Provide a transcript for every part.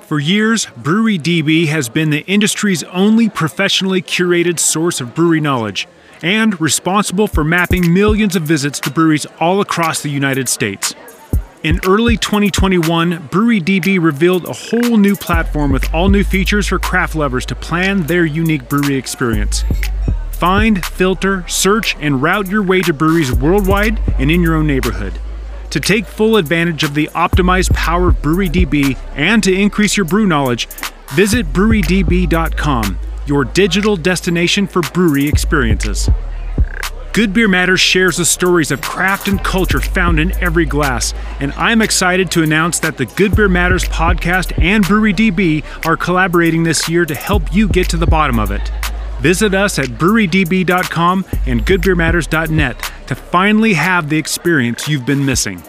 For years, BreweryDB has been the industry's only professionally curated source of brewery knowledge and responsible for mapping millions of visits to breweries all across the United States. In early 2021, BreweryDB revealed a whole new platform with all new features for craft lovers to plan their unique brewery experience. Find, filter, search, and route your way to breweries worldwide and in your own neighborhood. To take full advantage of the optimized power of BreweryDB and to increase your brew knowledge, visit brewerydb.com, your digital destination for brewery experiences. Good Beer Matters shares the stories of craft and culture found in every glass, and I'm excited to announce that the Good Beer Matters podcast and BreweryDB are collaborating this year to help you get to the bottom of it. Visit us at brewerydb.com and goodbeermatters.net to finally have the experience you've been missing.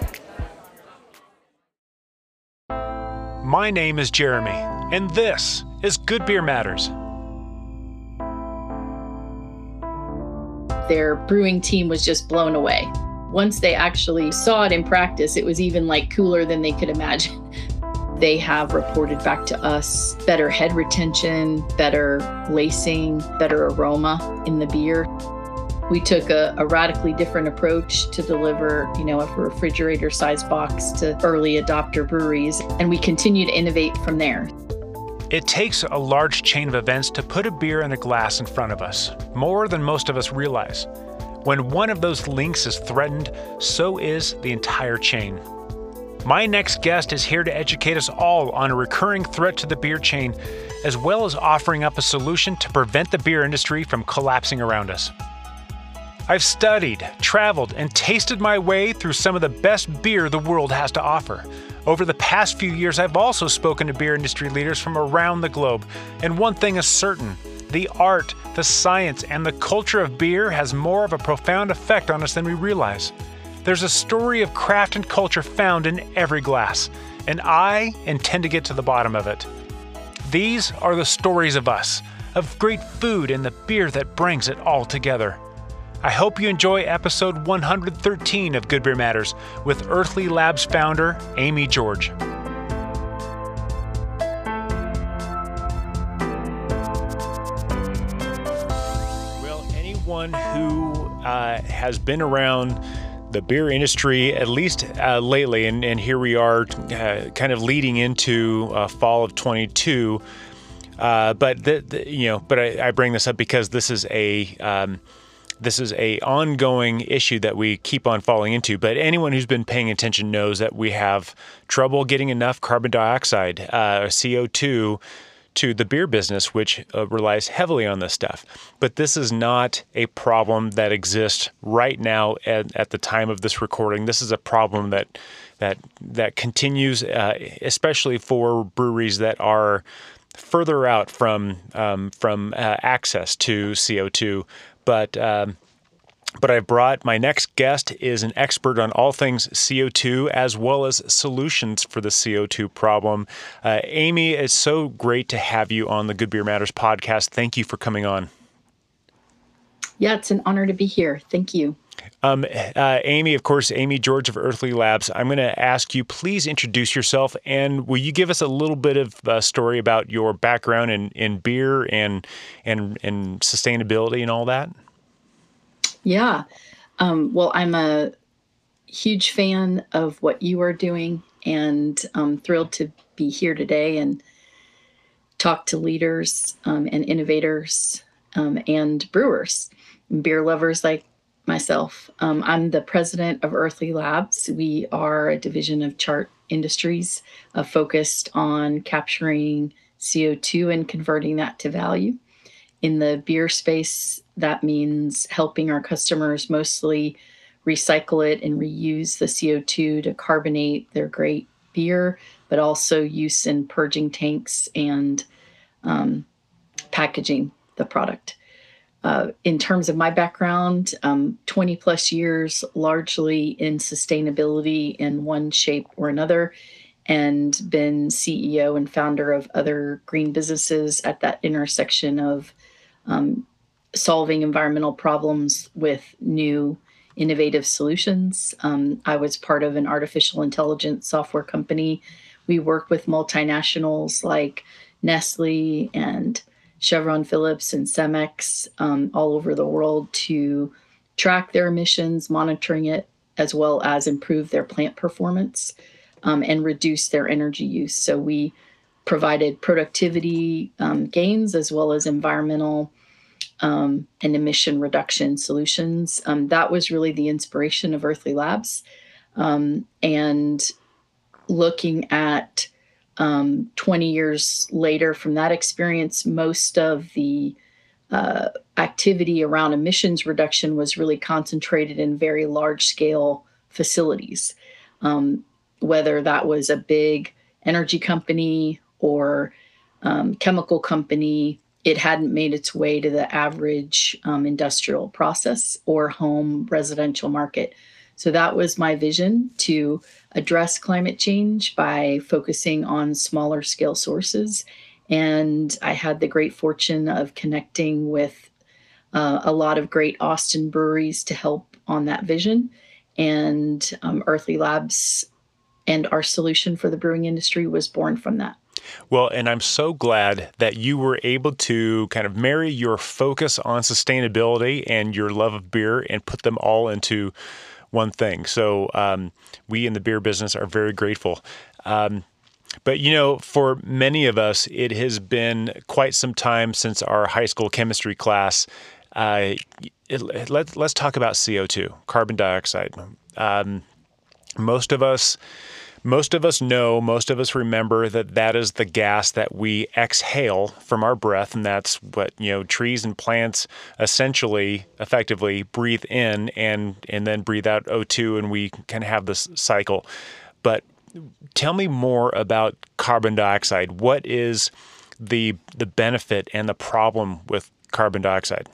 My name is Jeremy, and this is Good Beer Matters. Their brewing team was just blown away. Once they actually saw it in practice, it was even cooler than they could imagine. They have reported back to us better head retention, better lacing, better aroma in the beer. We took a radically different approach to deliver, a refrigerator-sized box to early adopter breweries, and we continue to innovate from there. It takes a large chain of events to put a beer in a glass in front of us, more than most of us realize. When one of those links is threatened, so is the entire chain. My next guest is here to educate us all on a recurring threat to the beer chain, as well as offering up a solution to prevent the beer industry from collapsing around us. I've studied, traveled, and tasted my way through some of the best beer the world has to offer. Over the past few years, I've also spoken to beer industry leaders from around the globe, and one thing is certain: the art, the science, and the culture of beer has more of a profound effect on us than we realize. There's a story of craft and culture found in every glass, and I intend to get to the bottom of it. These are the stories of us, of great food and the beer that brings it all together. I hope you enjoy episode 113 of Good Beer Matters with Earthly Labs founder, Amy George. Well, anyone who has been around the beer industry, at least lately, and here we are kind of leading into fall of 22, but I bring this up because this is a ongoing issue that we keep on falling into. But anyone who's been paying attention knows that we have trouble getting enough carbon dioxide, CO2, to the beer business, which relies heavily on this stuff. But this is not a problem that exists right now at the time of this recording. This is a problem that continues, especially for breweries that are further out from access to CO2. But I brought my next guest is an expert on all things CO2 as well as solutions for the CO2 problem. Amy, it's so great to have you on the Good Beer Matters podcast. Thank you for coming on. Yeah, it's an honor to be here. Thank you. Amy, of course, Amy George of Earthly Labs. I'm going to ask you, please introduce yourself, and will you give us a little bit of a story about your background in beer and sustainability and all that? Yeah. Well, I'm a huge fan of what you are doing, and I'm thrilled to be here today and talk to leaders and innovators and brewers, and beer lovers like myself. I'm the president of Earthly Labs. We are a division of Chart Industries focused on capturing CO2 and converting that to value. In the beer space, that means helping our customers mostly recycle it and reuse the CO2 to carbonate their great beer, but also use in purging tanks and packaging the product. In terms of my background, 20 plus years, largely in sustainability in one shape or another, and been CEO and founder of other green businesses at that intersection of solving environmental problems with new innovative solutions. I was part of an artificial intelligence software company we work with multinationals like Nestle and Chevron Phillips and Cemex all over the world to track their emissions, monitoring it, as well as improve their plant performance and reduce their energy use. So we provided productivity gains as well as environmental and emission reduction solutions. That was really the inspiration of Earthly Labs. And looking at 20 years later from that experience, most of the activity around emissions reduction was really concentrated in very large scale facilities, whether that was a big energy company or chemical company. It hadn't made its way to the average industrial process or home residential market. So that was my vision, to address climate change by focusing on smaller scale sources. And I had the great fortune of connecting with a lot of great Austin breweries to help on that vision. And Earthly Labs and our solution for the brewing industry was born from that. Well, and I'm so glad that you were able to kind of marry your focus on sustainability and your love of beer and put them all into one thing. So we in the beer business are very grateful. But, you know, for many of us, it has been quite some time since our high school chemistry class. Let's talk about CO2, carbon dioxide. Most of us know, most of us remember that is the gas that we exhale from our breath, and that's what, you know, trees and plants effectively breathe in and then breathe out O2, and we can have this cycle. But tell me more about carbon dioxide. What is the benefit and the problem with carbon dioxide?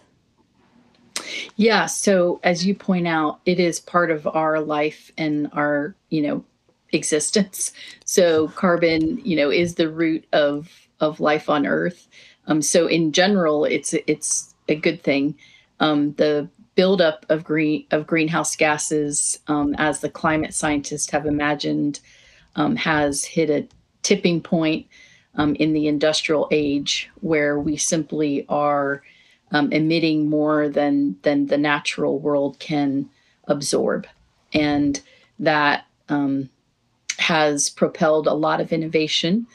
Yeah, so as you point out, it is part of our life and our, existence. So carbon, is the root of life on Earth. So in general, it's a good thing. The buildup of greenhouse gases, as the climate scientists have imagined, has hit a tipping point in the industrial age, where we simply are emitting more than the natural world can absorb, and that has propelled a lot of innovation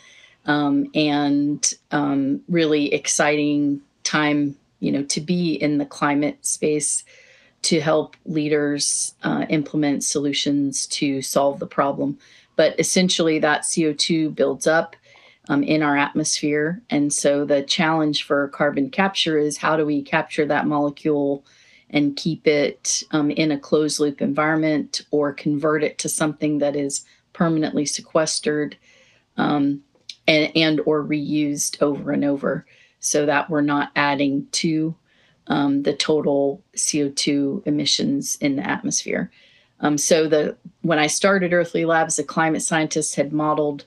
and really exciting time, to be in the climate space to help leaders implement solutions to solve the problem. But essentially, that CO2 builds up in our atmosphere. And so the challenge for carbon capture is, how do we capture that molecule and keep it in a closed loop environment, or convert it to something that is permanently sequestered and or reused over and over, so that we're not adding to the total CO2 emissions in the atmosphere. So when I started Earthly Labs, the climate scientists had modeled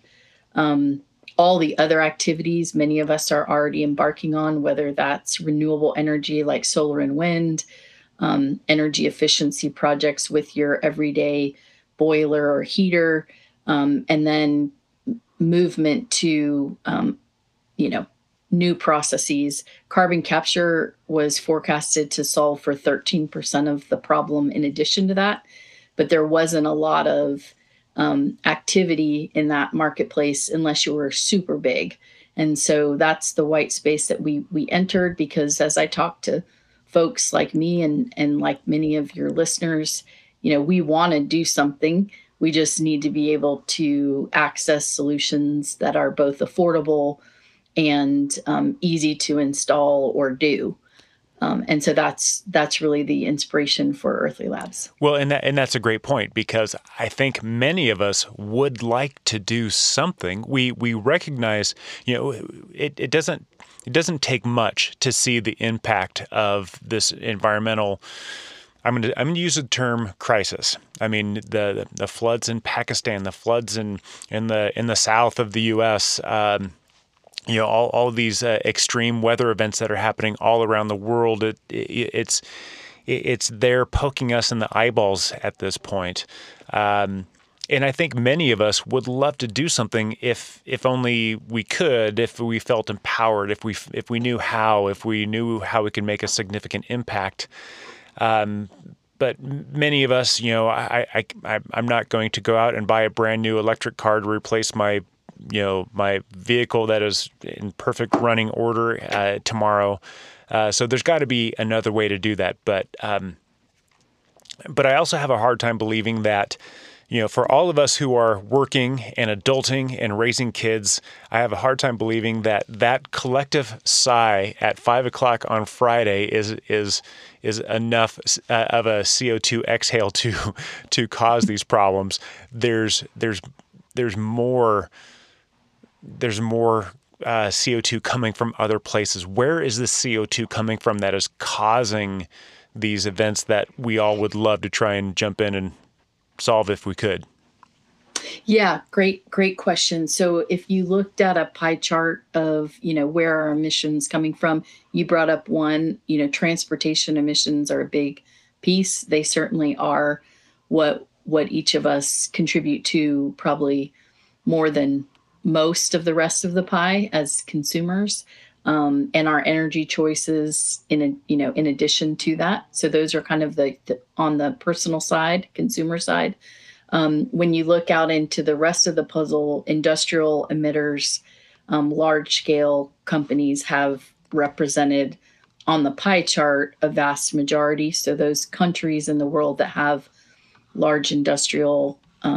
all the other activities many of us are already embarking on, whether that's renewable energy like solar and wind, energy efficiency projects with your everyday boiler or heater, and then movement to, new processes. Carbon capture was forecasted to solve for 13% of the problem in addition to that, but there wasn't a lot of activity in that marketplace unless you were super big. And so that's the white space that we entered, because as I talk to folks like me and like many of your listeners, we want to do something. We just need to be able to access solutions that are both affordable and easy to install or do. And so that's really the inspiration for Earthly Labs. Well, and that's a great point, because I think many of us would like to do something. We recognize, it doesn't take much to see the impact of this environmental. I'm going to use the term crisis. I mean, the floods in Pakistan, the floods in the south of the U.S. All these extreme weather events that are happening all around the world. It's there poking us in the eyeballs at this point. And And I think many of us would love to do something if only we could, if we felt empowered, if we knew how, if we knew how we could make a significant impact. But many of us, I'm not going to go out and buy a brand new electric car to replace my vehicle that is in perfect running order tomorrow. So there's got to be another way to do that. But I also have a hard time believing that, for all of us who are working and adulting and raising kids, I have a hard time believing that collective sigh at 5 o'clock on Friday is enough of a CO2 exhale to cause these problems. There's more CO2 coming from other places. Where is the CO2 coming from that is causing these events that we all would love to try and jump in and solve if we could? Yeah, great question. So if you looked at a pie chart of, where are emissions coming from, you brought up one, transportation emissions are a big piece. They certainly are what each of us contribute to, probably more than most of the rest of the pie as consumers, and our energy choices in addition to that. So those are kind of the on the personal side, consumer side. When you look out into the rest of the puzzle, industrial emitters, large scale companies have represented on the pie chart a vast majority. So those countries in the world that have large industrial,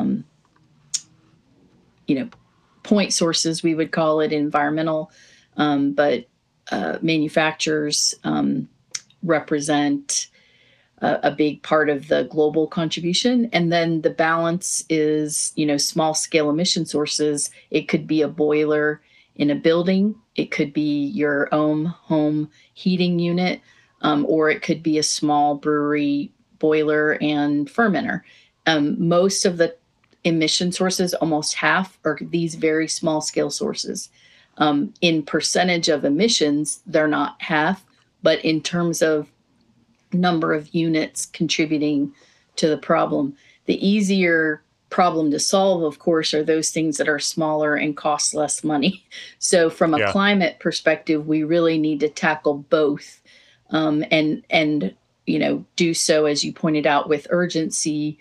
point sources, we would call it environmental, but manufacturers represent a big part of the global contribution. And then the balance is, small scale emission sources. It could be a boiler in a building. It could be your own home heating unit, or it could be a small brewery boiler and fermenter. Most of the emission sources, almost half, are these very small scale sources. In percentage of emissions, they're not half, but in terms of number of units contributing to the problem, the easier problem to solve, of course, are those things that are smaller and cost less money. So from a climate perspective, we really need to tackle both, and do so, as you pointed out, with urgency.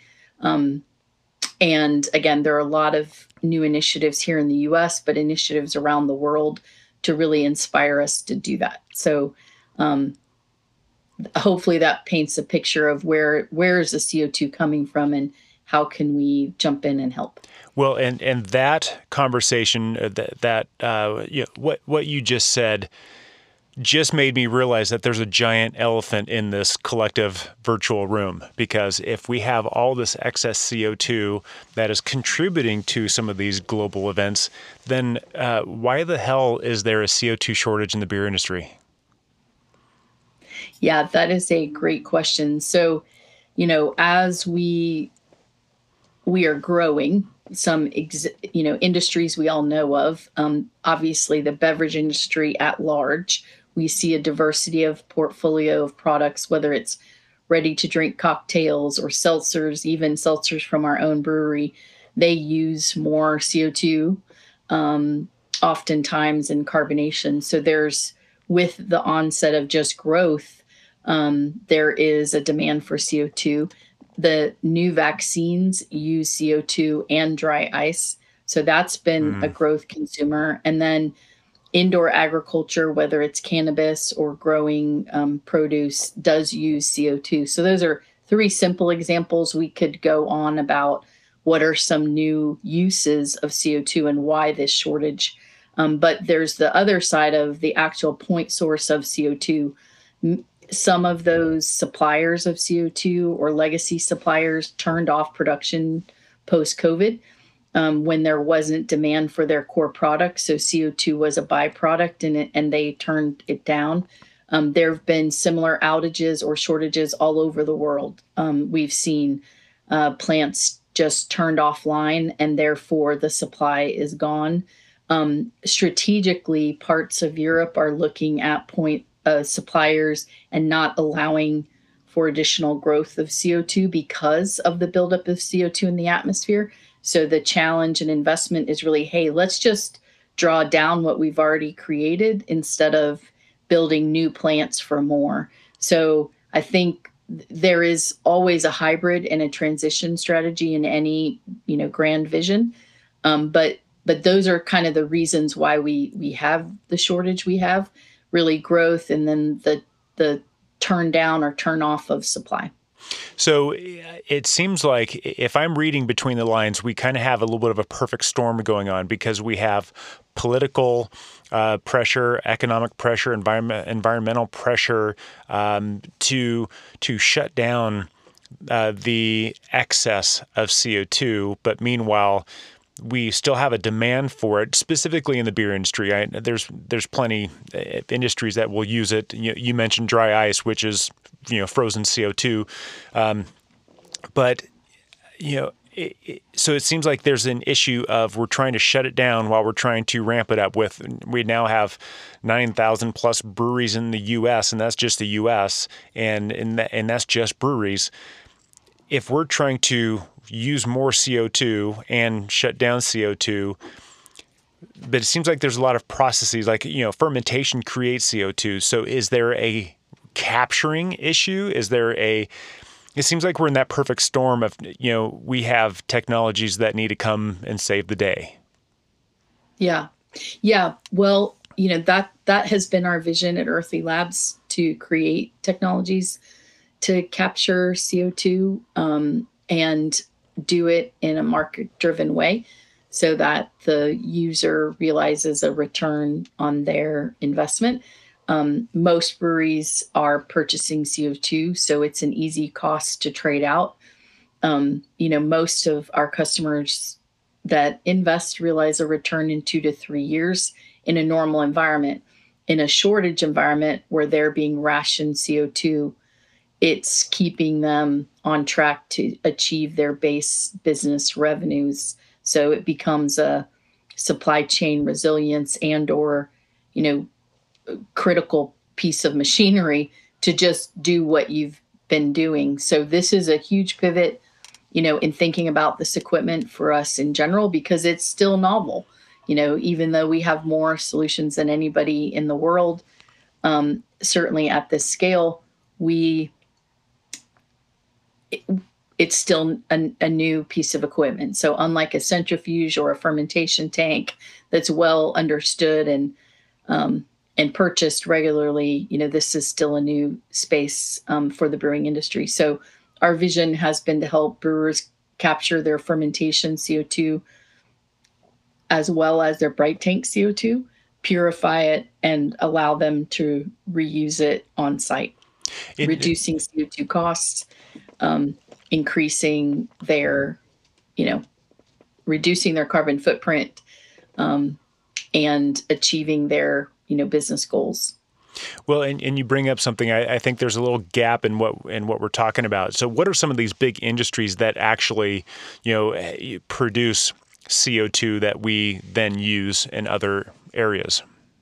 And again, there are a lot of new initiatives here in the US, but initiatives around the world to really inspire us to do that. So hopefully that paints a picture of where is the CO2 coming from and how can we jump in and help. Well, and that conversation, what you just said, just made me realize that there's a giant elephant in this collective virtual room, because if we have all this excess CO2 that is contributing to some of these global events, then why the hell is there a CO2 shortage in the beer industry? Yeah, that is a great question. So, as we are growing, some industries we all know of, obviously the beverage industry at large, we see a diversity of portfolio of products, whether it's ready to drink cocktails or seltzers, even seltzers from our own brewery. They use more CO2, oftentimes in carbonation. So with the onset of just growth, there is a demand for CO2. The new vaccines use CO2 and dry ice. So that's been a growth consumer. And then indoor agriculture, whether it's cannabis or growing produce, does use CO2. So those are three simple examples. We could go on about what are some new uses of CO2 and why this shortage. But there's the other side of the actual point source of CO2. Some of those suppliers of CO2 or legacy suppliers turned off production post-COVID. When there wasn't demand for their core product. So CO2 was a byproduct and they turned it down. There have been similar outages or shortages all over the world. We've seen plants just turned offline and therefore the supply is gone. Strategically, parts of Europe are looking at suppliers and not allowing for additional growth of CO2 because of the buildup of CO2 in the atmosphere. So the challenge and investment is really, hey, let's just draw down what we've already created instead of building new plants for more. So I think there is always a hybrid and a transition strategy in any, grand vision. But those are kind of the reasons why we have the shortage we have, really growth, and then the turn down or turn off of supply. So it seems like, if I'm reading between the lines, we kind of have a little bit of a perfect storm going on, because we have political pressure, economic pressure, environmental pressure to shut down the excess of CO2. But meanwhile, we still have a demand for it, specifically in the beer industry. There's plenty of industries that will use it. You mentioned dry ice, which is frozen CO2, but so it seems like there's an issue of we're trying to shut it down while we're trying to ramp it up. We now have 9,000 plus breweries in the U.S., and that's just the U.S., and that's just breweries. If we're trying to use more CO2 and shut down CO2, but it seems like there's a lot of processes, like, fermentation creates CO2. So is there a capturing issue? It seems like we're in that perfect storm of, we have technologies that need to come and save the day. Yeah. Yeah. Well, that has been our vision at Earthly Labs, to create technologies to capture CO2, and do it in a market-driven way so that the user realizes a return on their investment. Most breweries are purchasing CO2, so it's an easy cost to trade out. Most of our customers that invest realize a return in 2 to 3 years in a normal environment. In a shortage environment where they're being rationed CO2, it's keeping them on track to achieve their base business revenues. So it becomes a supply chain resilience or, critical piece of machinery to just do what you've been doing. So this is a huge pivot, in thinking about this equipment for us in general, because it's still novel. Even though we have more solutions than anybody in the world, certainly at this scale, it's still a new piece of equipment. So unlike a centrifuge or a fermentation tank that's well understood and purchased regularly, this is still a new space for the brewing industry. So our vision has been to help brewers capture their fermentation CO2 as well as their bright tank CO2, purify it, and allow them to reuse it on site, reducing CO2 costs, increasing their, reducing their carbon footprint, and achieving their, business goals. Well, and you bring up something. I think there's a little gap in what we're talking about. So, what are some of these big industries that actually, produce CO2 that we then use in other areas?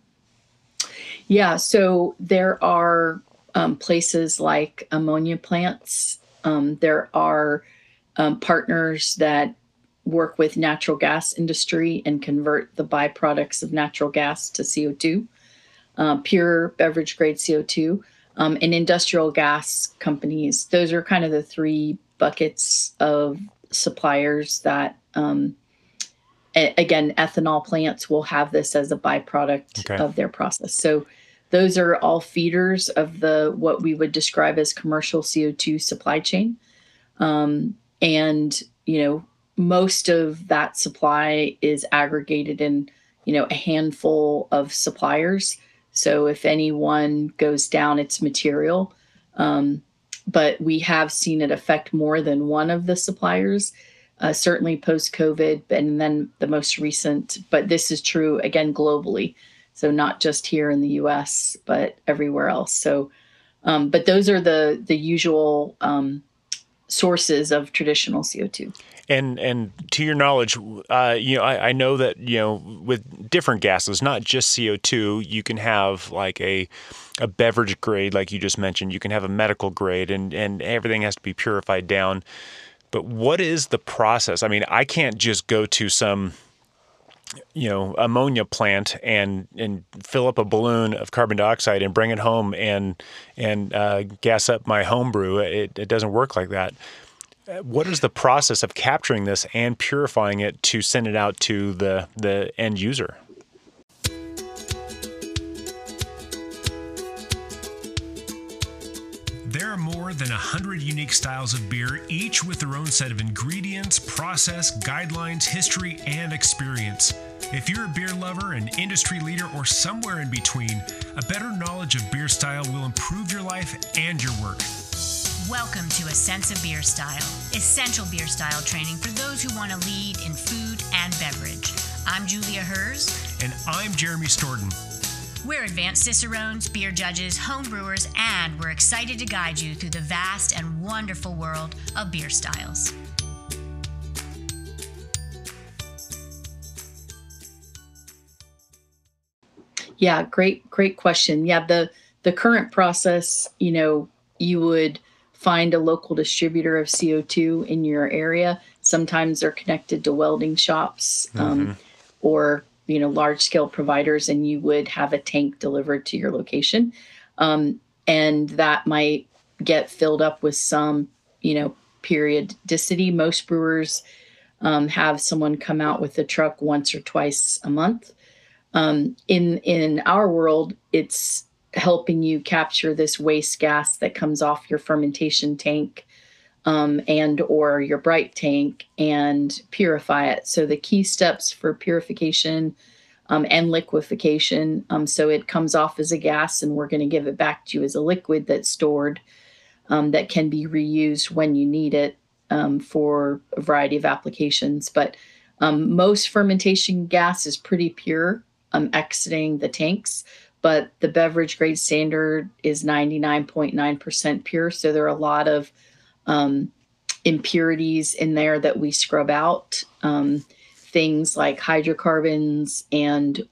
Yeah, so there are places like ammonia plants. There are partners that work with natural gas industry and convert the byproducts of natural gas to CO2, pure beverage grade CO2, and industrial gas companies. Those are kind of the three buckets of suppliers that, again, ethanol plants will have this as a byproduct of their process. So those are all feeders of what we would describe as commercial CO2 supply chain. And, most of that supply is aggregated in, a handful of suppliers. So if anyone goes down, it's material. But we have seen it affect more than one of the suppliers, certainly post-COVID, and then the most recent. But this is true, again, globally. So not just here in the U.S., but everywhere else. So, but those are the usual sources of traditional CO2. And to your knowledge, I know that, with different gases, not just CO2, you can have like a beverage grade, like you just mentioned. You can have a medical grade, and everything has to be purified down. But what is the process? I mean, I can't just go to some ammonia plant and fill up a balloon of carbon dioxide and bring it home and gas up my home brew. It doesn't work like that. What is the process of capturing this and purifying it to send it out to the end user? There are more than 100 unique styles of beer, each with their own set of ingredients, process, guidelines, history, and experience. If you're a beer lover, an industry leader, or somewhere in between, a better knowledge of beer style will improve your life and your work. Welcome to A Sense of Beer Style, essential beer style training for those who want to lead in food and beverage. I'm Julia Hers. And I'm Jeremy Storton. We're advanced cicerones, beer judges, home brewers, and we're excited to guide you through the vast and wonderful world of beer styles. Yeah, great question. Yeah, the current process, you would find a local distributor of CO2 in your area. Sometimes they're connected to welding shops or large scale providers, and you would have a tank delivered to your location. And that might get filled up with some, periodicity. Most brewers have someone come out with a truck once or twice a month. In our world, it's helping you capture this waste gas that comes off your fermentation tank and or your bright tank and purify it. So the key steps for purification and liquefaction, so it comes off as a gas and we're going to give it back to you as a liquid that's stored that can be reused when you need it for a variety of applications. But most fermentation gas is pretty pure exiting the tanks, but the beverage grade standard is 99.9% pure. So there are a lot of impurities in there that we scrub out. Things like hydrocarbons and,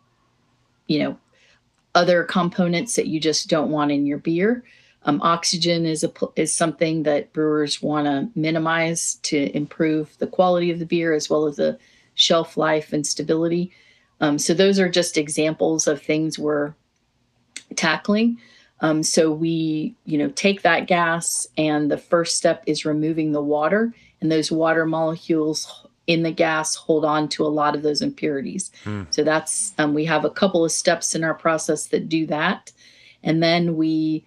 other components that you just don't want in your beer. Oxygen is something that brewers want to minimize to improve the quality of the beer as well as the shelf life and stability. So those are just examples of things we're tackling. So we, take that gas, and the first step is removing the water, and those water molecules in the gas hold on to a lot of those impurities. So that's, we have a couple of steps in our process that do that. And then we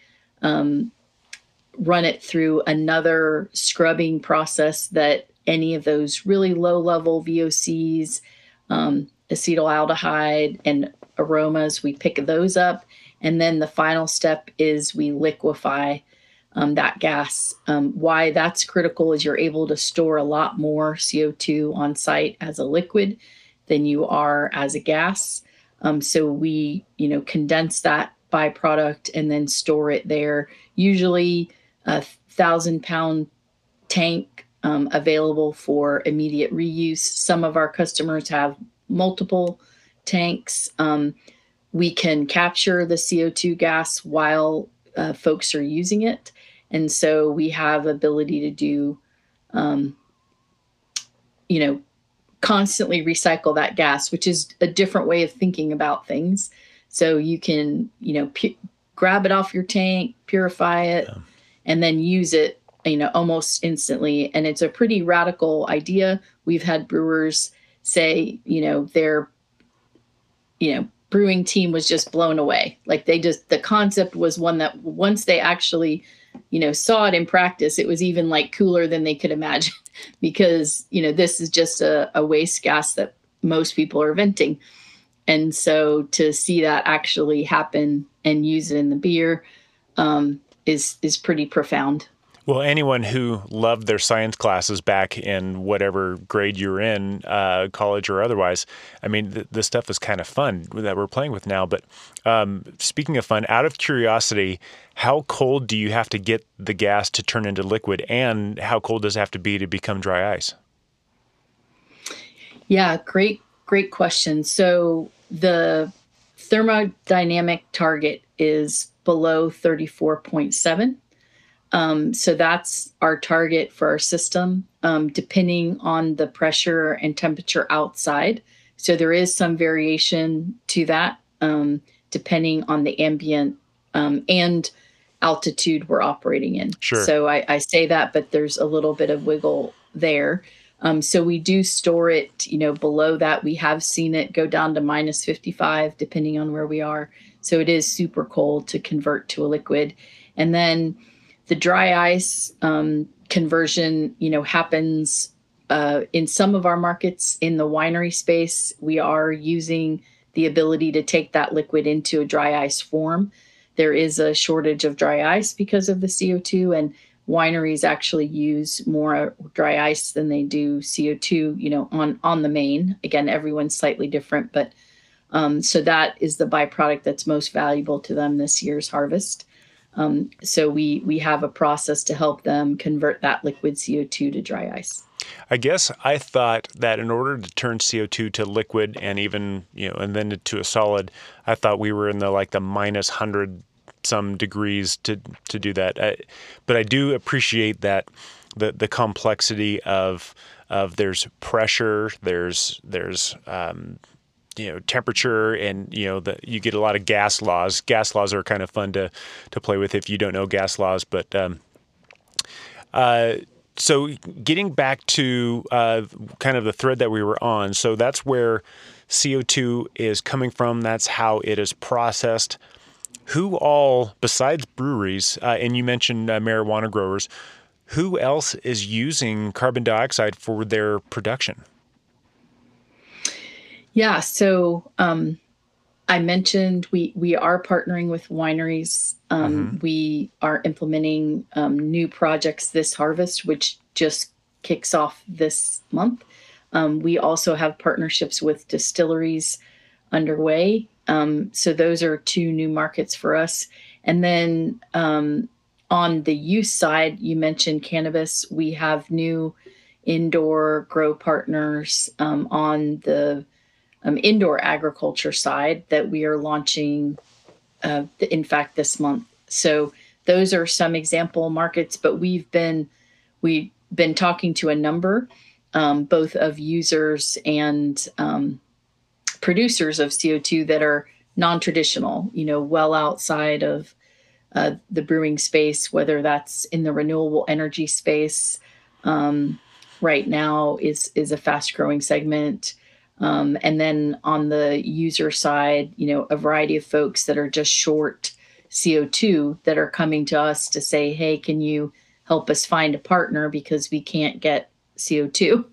run it through another scrubbing process that any of those really low level VOCs, acetaldehyde and aromas, we pick those up. And then the final step is we liquefy that gas. Why that's critical is you're able to store a lot more CO2 on site as a liquid than you are as a gas. So we, condense that byproduct and then store it there. Usually 1,000-pound tank available for immediate reuse. Some of our customers have multiple tanks. We can capture the CO2 gas while folks are using it. And so we have ability to do, constantly recycle that gas, which is a different way of thinking about things. So you can, grab it off your tank, purify it, and then use it, almost instantly. And it's a pretty radical idea. We've had brewers say, their, brewing team was just blown away. Like the concept was one that once they actually, saw it in practice, it was even like cooler than they could imagine because, this is just a waste gas that most people are venting. And so to see that actually happen and use it in the beer is pretty profound. Well, anyone who loved their science classes back in whatever grade you're in, college or otherwise, I mean, this stuff is kind of fun that we're playing with now. But speaking of fun, out of curiosity, how cold do you have to get the gas to turn into liquid? And how cold does it have to be to become dry ice? Yeah, great question. So the thermodynamic target is below 34.7. So that's our target for our system, depending on the pressure and temperature outside. So there is some variation to that, depending on the ambient and altitude we're operating in. Sure. So I say that, but there's a little bit of wiggle there. So we do store it, below that. We have seen it go down to minus 55, depending on where we are. So it is super cold to convert to a liquid. And then the dry ice conversion, happens in some of our markets. In the winery space, we are using the ability to take that liquid into a dry ice form. There is a shortage of dry ice because of the CO2, and wineries actually use more dry ice than they do CO2, on the main. Again, everyone's slightly different, but so that is the byproduct that's most valuable to them this year's harvest. So we have a process to help them convert that liquid CO2 to dry ice. I guess I thought that in order to turn CO2 to liquid and even, and then to a solid, I thought we were in the minus 100 some degrees to do that. But I do appreciate that the complexity of there's pressure, there's temperature, and you get a lot of gas laws. Gas laws are kind of fun to play with if you don't know gas laws. But so getting back to kind of the thread that we were on, so that's where CO2 is coming from. That's how it is processed. Who all, besides breweries, and you mentioned marijuana growers, who else is using carbon dioxide for their production? Yeah, so I mentioned we are partnering with wineries. We are implementing new projects this harvest, which just kicks off this month. We also have partnerships with distilleries underway. So those are two new markets for us. And then on the use side, you mentioned cannabis. We have new indoor grow partners on the indoor agriculture side that we are launching, in fact, this month. So those are some example markets, but we've been talking to a number, both of users and producers of CO2 that are non-traditional, well outside of the brewing space, whether that's in the renewable energy space. Right now is a fast growing segment. And then on the user side, a variety of folks that are just short CO2 that are coming to us to say, hey, can you help us find a partner because we can't get CO2?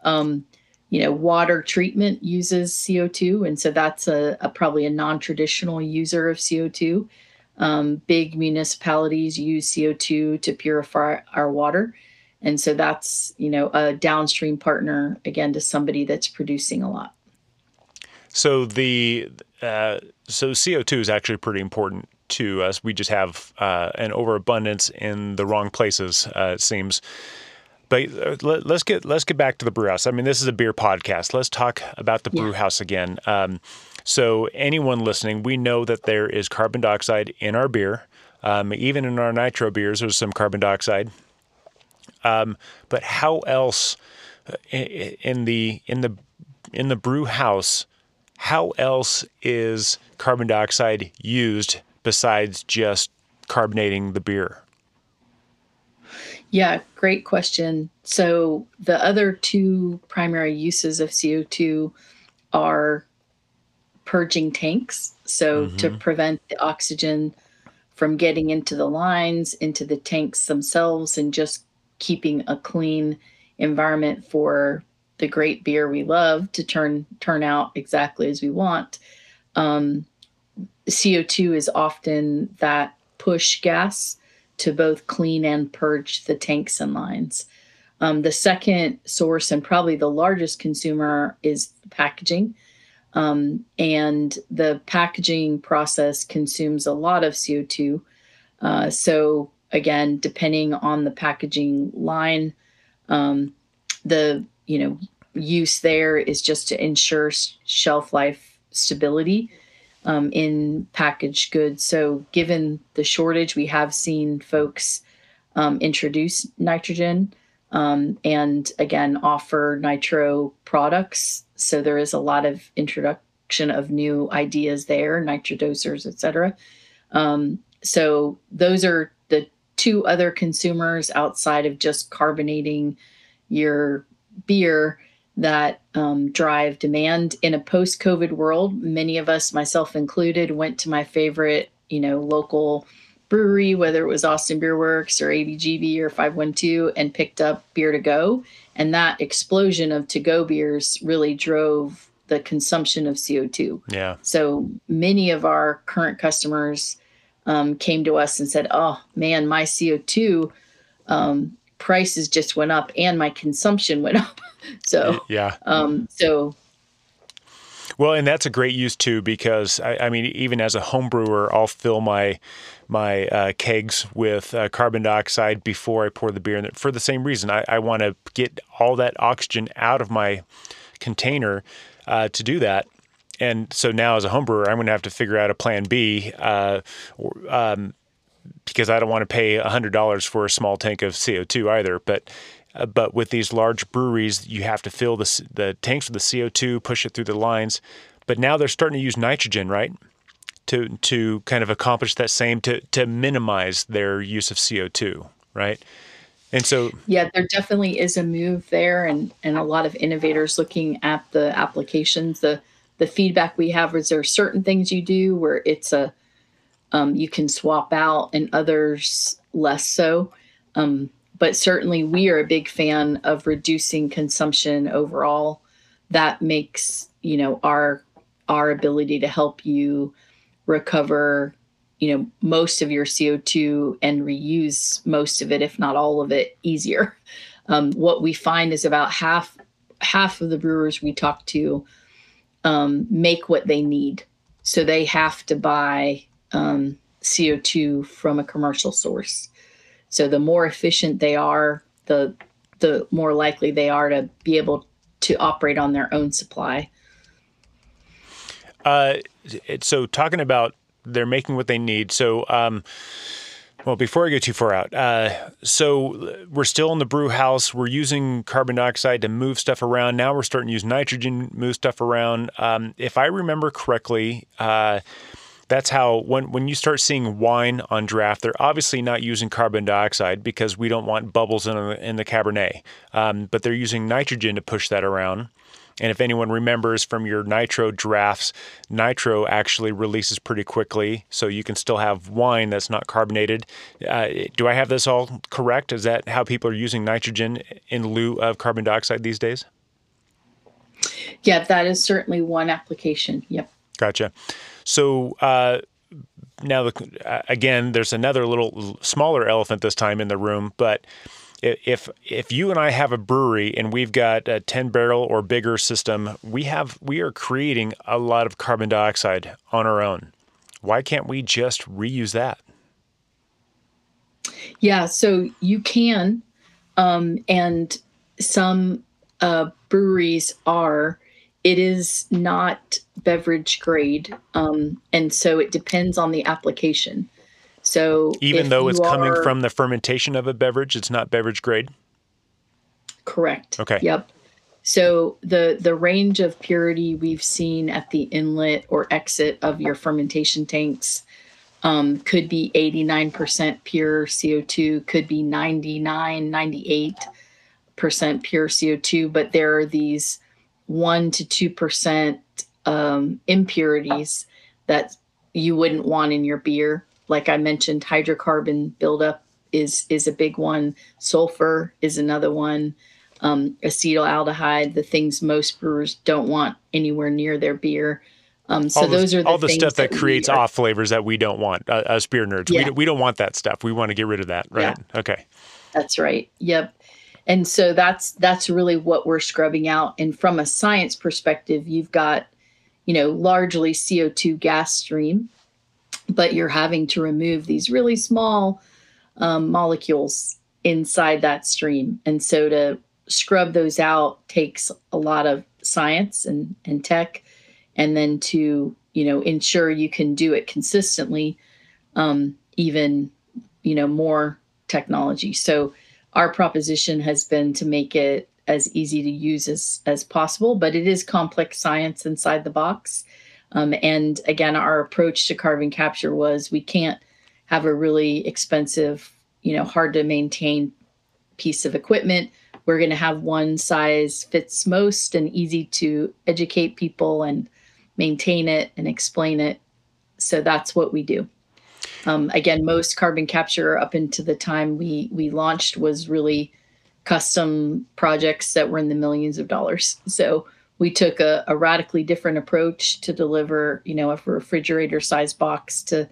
Water treatment uses CO2. And so that's probably a non-traditional user of CO2. Big municipalities use CO2 to purify our water. And so that's, a downstream partner, again, to somebody that's producing a lot. So so CO2 is actually pretty important to us. We just have an overabundance in the wrong places, it seems. But let's get back to the brew house. I mean, this is a beer podcast. Let's talk about the brew house again. So anyone listening, we know that there is carbon dioxide in our beer. Even in our nitro beers, there's some carbon dioxide. But how else in the brew house? How else is carbon dioxide used besides just carbonating the beer? Yeah, great question. So the other two primary uses of CO2 are purging tanks. So to prevent the oxygen from getting into the lines, into the tanks themselves, and just keeping a clean environment for the great beer we love to turn out exactly as we want. CO2 is often that push gas to both clean and purge the tanks and lines. The second source, and probably the largest consumer, is packaging. And the packaging process consumes a lot of CO2. So again, depending on the packaging line, the use there is just to ensure shelf life stability in packaged goods. So given the shortage, we have seen folks introduce nitrogen, and again, offer nitro products. So there is a lot of introduction of new ideas there, nitrodosers, et cetera. So those are the two other consumers outside of just carbonating your beer that drive demand in a post-COVID world. Many of us, myself included, went to my favorite, local brewery, whether it was Austin Beer Works or ABGB or 512, and picked up beer to go. And that explosion of to-go beers really drove the consumption of CO2. Yeah. So many of our current customers came to us and said, "Oh man, my CO2 prices just went up and my consumption went up." So yeah. Well, and that's a great use too, because I mean, even as a home brewer, I'll fill my kegs with carbon dioxide before I pour the beer in, for the same reason. I want to get all that oxygen out of my container to do that. And so now as a home brewer, I'm going to have to figure out a plan B, because I don't want to pay $100 for a small tank of CO2 either. But with these large breweries, you have to fill the tanks with the CO2, push it through the lines. But now they're starting to use nitrogen, right, to kind of accomplish that same, to minimize their use of CO2, right? And so, yeah, there definitely is a move there, and a lot of innovators looking at the applications. The feedback we have is there are certain things you do where it's you can swap out, and others less so. But certainly we are a big fan of reducing consumption overall. That makes, our ability to help you recover, most of your CO2 and reuse most of it, if not all of it, easier. What we find is about half of the brewers we talk to make what they need. So they have to buy CO2 from a commercial source. So the more efficient they are, the more likely they are to be able to operate on their own supply. So talking about they're making what they need. So, well, before I go too far out, so we're still in the brew house. We're using carbon dioxide to move stuff around. Now we're starting to use nitrogen, move stuff around. If I remember correctly, that's how when you start seeing wine on draft, they're obviously not using carbon dioxide because we don't want bubbles in the Cabernet, but they're using nitrogen to push that around. And if anyone remembers from your nitro drafts, nitro actually releases pretty quickly, so you can still have wine that's not carbonated. Do I have this all correct? Is that how people are using nitrogen in lieu of carbon dioxide these days? Yeah, that is certainly one application. Yep. Gotcha. So now, again, there's another little smaller elephant this time in the room, but if you and I have a brewery and we've got a 10-barrel or bigger system, we are creating a lot of carbon dioxide on our own. Why can't we just reuse that? Yeah, so you can, and some breweries are. It is not beverage grade, and so it depends on the application. So even though it's coming from the fermentation of a beverage, it's not beverage grade? Correct. Okay. Yep. So the range of purity we've seen at the inlet or exit of your fermentation tanks could be 89% pure CO2, could be 99, 98% pure CO2, but there are these 1 to 2% impurities that you wouldn't want in your beer. Like I mentioned, hydrocarbon buildup is a big one. Sulfur is another one. Acetaldehyde, the things most brewers don't want anywhere near their beer. So those are all the stuff that creates off flavors that we don't want. Us beer nerds, yeah. we don't want that stuff. We want to get rid of that, right? Yeah. Okay. That's right. Yep. And so that's really what we're scrubbing out. And from a science perspective, you've got, largely CO2 gas stream, but you're having to remove these really small molecules inside that stream. And so to scrub those out takes a lot of science and tech. And then to, ensure you can do it consistently, even, more technology. So our proposition has been to make it as easy to use as possible, but it is complex science inside the box. And again, our approach to carbon capture was we can't have a really expensive, hard to maintain piece of equipment. We're going to have one size fits most and easy to educate people and maintain it and explain it. So that's what we do. Again, most carbon capture up into the time we launched was really custom projects that were in the millions of dollars. So we took a radically different approach to deliver, a refrigerator size box to,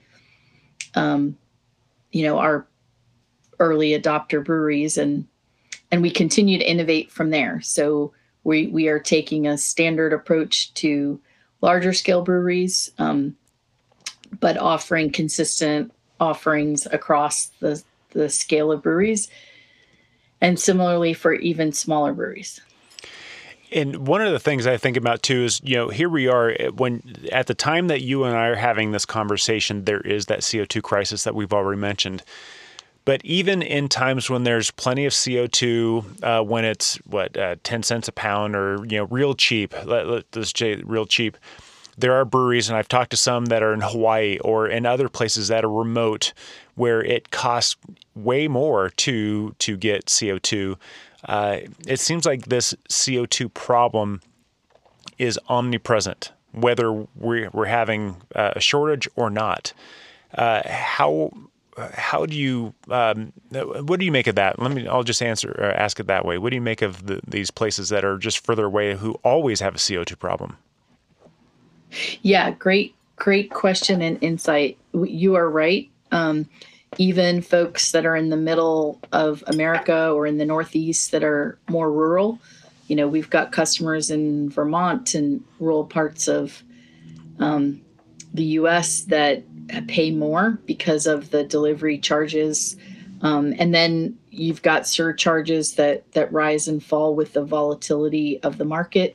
our early adopter breweries, and we continue to innovate from there. So we are taking a standard approach to larger scale breweries, but offering consistent offerings across the scale of breweries, and similarly for even smaller breweries. And one of the things I think about too is, here we are when at the time that you and I are having this conversation, there is that CO2 crisis that we've already mentioned. But even in times when there's plenty of CO2, when it's 10 cents a pound or, real cheap, let's say real cheap, there are breweries, and I've talked to some that are in Hawaii or in other places that are remote where it costs way more to get CO2. It seems like this CO2 problem is omnipresent, whether we're having a shortage or not. How do you? What do you make of that? I'll just ask it that way. What do you make of these places that are just further away who always have a CO2 problem? Yeah, great question and insight. You are right. Even folks that are in the middle of America or in the Northeast that are more rural, we've got customers in Vermont and rural parts of the U.S. that pay more because of the delivery charges. And then you've got surcharges that rise and fall with the volatility of the market.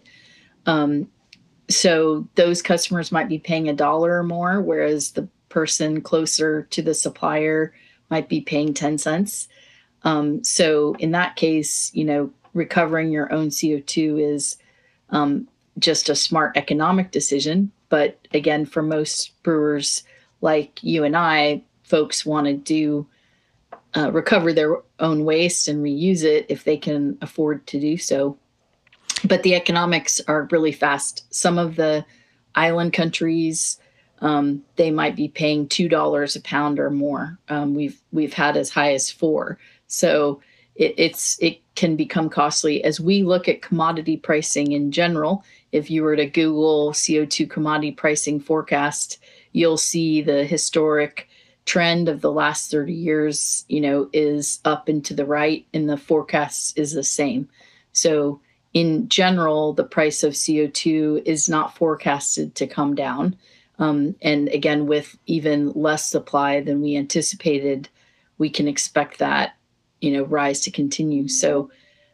So those customers might be paying $1 or more, whereas the person closer to the supplier might be paying 10 cents. So in that case, recovering your own CO2 is just a smart economic decision. But again, for most brewers like you and I, folks want to do recover their own waste and reuse it if they can afford to do so. But the economics are really fast. Some of the island countries, they might be paying $2 a pound or more. We've had as high as $4. So it can become costly. As we look at commodity pricing in general, if you were to Google CO2 commodity pricing forecast, you'll see the historic trend of the last 30 years, is up and to the right, and the forecast is the same. So in general, the price of CO2 is not forecasted to come down. And again, with even less supply than we anticipated, we can expect that, rise to continue. So,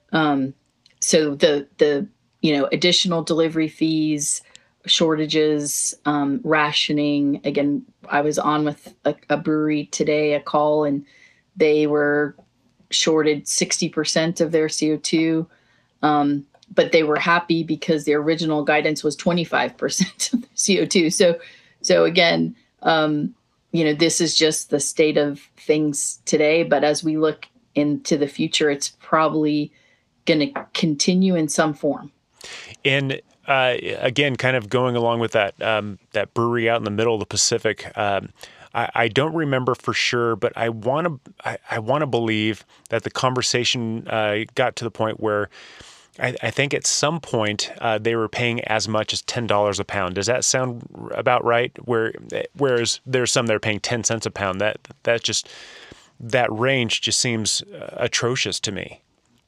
the additional delivery fees, shortages, rationing. Again, I was on with a brewery today, a call, and they were shorted 60% of their CO2. But they were happy because the original guidance was 25% of CO2. So again, this is just the state of things today. But as we look into the future, it's probably going to continue in some form. And again, kind of going along with that brewery out in the middle of the Pacific, I don't remember for sure, but I want to believe that the conversation got to the point where I think at some point they were paying as much as $10 a pound. Does that sound about right? Whereas there's some that are paying 10 cents a pound. That range just seems atrocious to me.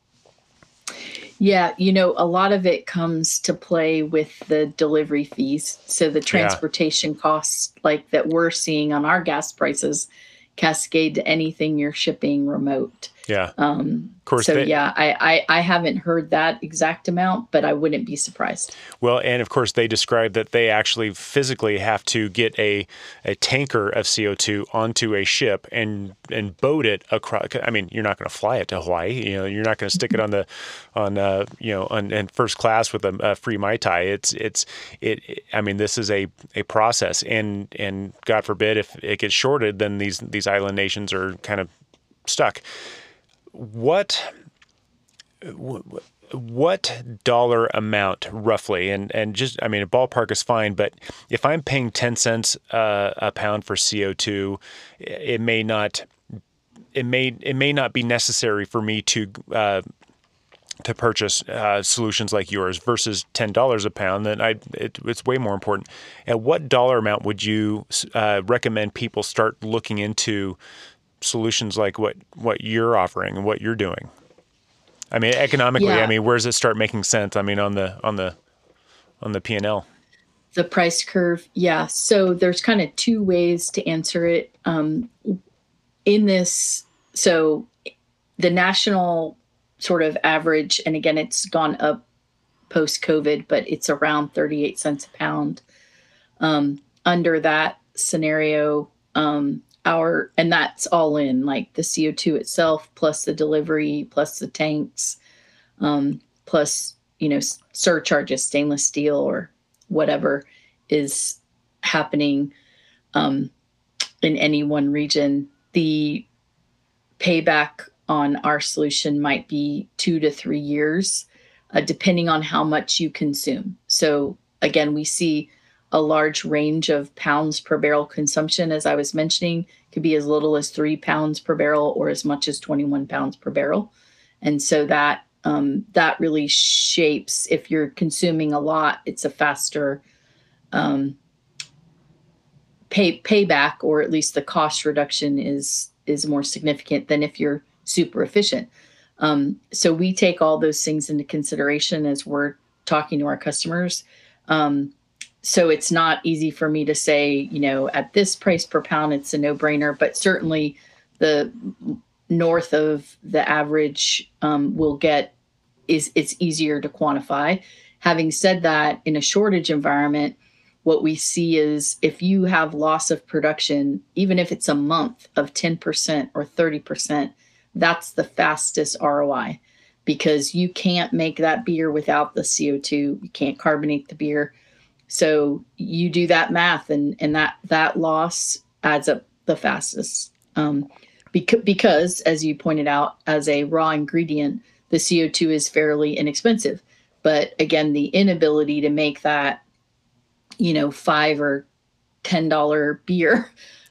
Yeah, a lot of it comes to play with the delivery fees. So the transportation costs that we're seeing on our gas prices cascade to anything you're shipping remote. Yeah. Of course. So yeah, I haven't heard that exact amount, but I wouldn't be surprised. Well, and of course, they describe that they actually physically have to get a tanker of CO2 onto a ship and boat it across. I mean, you're not going to fly it to Hawaii. You know, you're not going to stick it on first class with a free Mai Tai. I mean, this is a process, and God forbid if it gets shorted, then these island nations are kind of stuck. What dollar amount roughly, and just, I mean, a ballpark is fine, but if I'm paying 10 cents a pound for CO2, it may not be necessary for me to purchase solutions like yours versus $10 a pound. Then it's way more important. At what dollar amount would you recommend people start looking into solutions like what you're offering and what you're doing? I mean, economically, Yeah. I mean, where does it start making sense? I mean, on the P&L. The price curve. Yeah. So there's kind of two ways to answer it. In this, so the national sort of average, and again, it's gone up post-COVID, but it's around 38 cents a pound. Under that scenario, and that's all in, like the CO2 itself, plus the delivery, plus the tanks, plus, surcharges, stainless steel or whatever is happening in any one region. The payback on our solution might be 2 to 3 years, depending on how much you consume. So again, we see a large range of pounds per barrel consumption. As I was mentioning, could be as little as 3 pounds per barrel or as much as 21 pounds per barrel. And so that really shapes, if you're consuming a lot, it's a faster payback, or at least the cost reduction is more significant than if you're super efficient. So we take all those things into consideration as we're talking to our customers. So it's not easy for me to say, at this price per pound, it's a no-brainer, but certainly the north of the average it's easier to quantify. Having said that, in a shortage environment, what we see is if you have loss of production, even if it's a month of 10% or 30%, that's the fastest ROI, because you can't make that beer without the CO2. You can't carbonate the beer. So you do that math, and that loss adds up the fastest. Because, as you pointed out, as a raw ingredient, the CO2 is fairly inexpensive. But again, the inability to make that, $5 or $10 beer,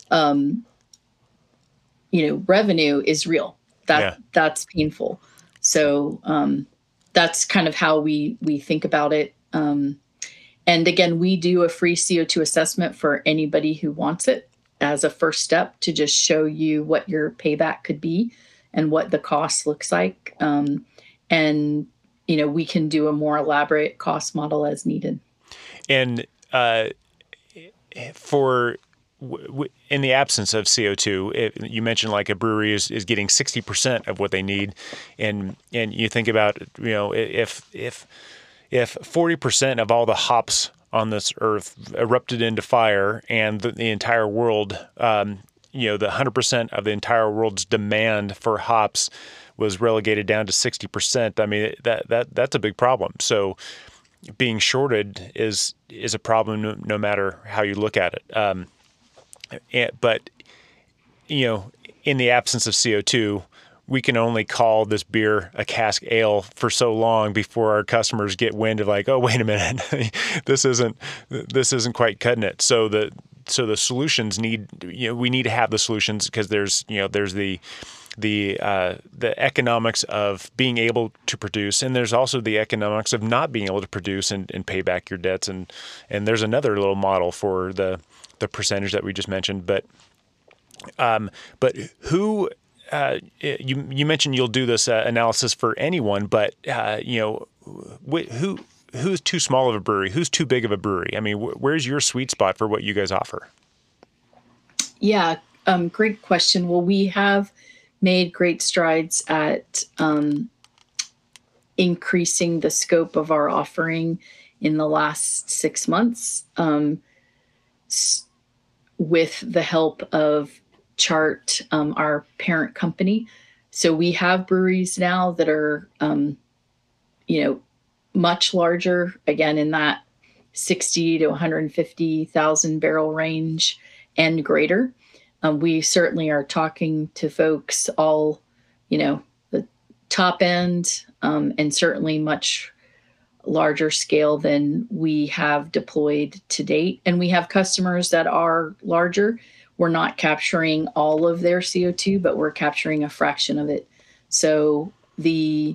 revenue is real. That's painful. So that's kind of how we think about it. And again, we do a free CO2 assessment for anybody who wants it as a first step to just show you what your payback could be and what the cost looks like. And, we can do a more elaborate cost model as needed. And in the absence of CO2, you mentioned like a brewery is getting 60% of what they need. And you think about, if 40% of all the hops on this earth erupted into fire, and the entire world, the 100% of the entire world's demand for hops was relegated down to 60%. I mean, that's a big problem. So being shorted is a problem no matter how you look at it. But in the absence of CO2, we can only call this beer a cask ale for so long before our customers get wind of like, oh, wait a minute, this isn't quite cutting it. So the solutions we need to have the solutions, because there's the economics of being able to produce, and there's also the economics of not being able to produce and pay back your debts. And there's another little model for the percentage that we just mentioned. But who, you mentioned you'll do this analysis for anyone, but who's too small of a brewery? Who's too big of a brewery? I mean, where's your sweet spot for what you guys offer? Yeah, great question. Well, we have made great strides at increasing the scope of our offering in the last 6 months with the help of Chart, our parent company. So we have breweries now that are, much larger, again, in that 60 to 150,000 barrel range and greater. We certainly are talking to folks all, the top end, and certainly much larger scale than we have deployed to date. And we have customers that are larger. We're not capturing all of their CO2, but we're capturing a fraction of it. So the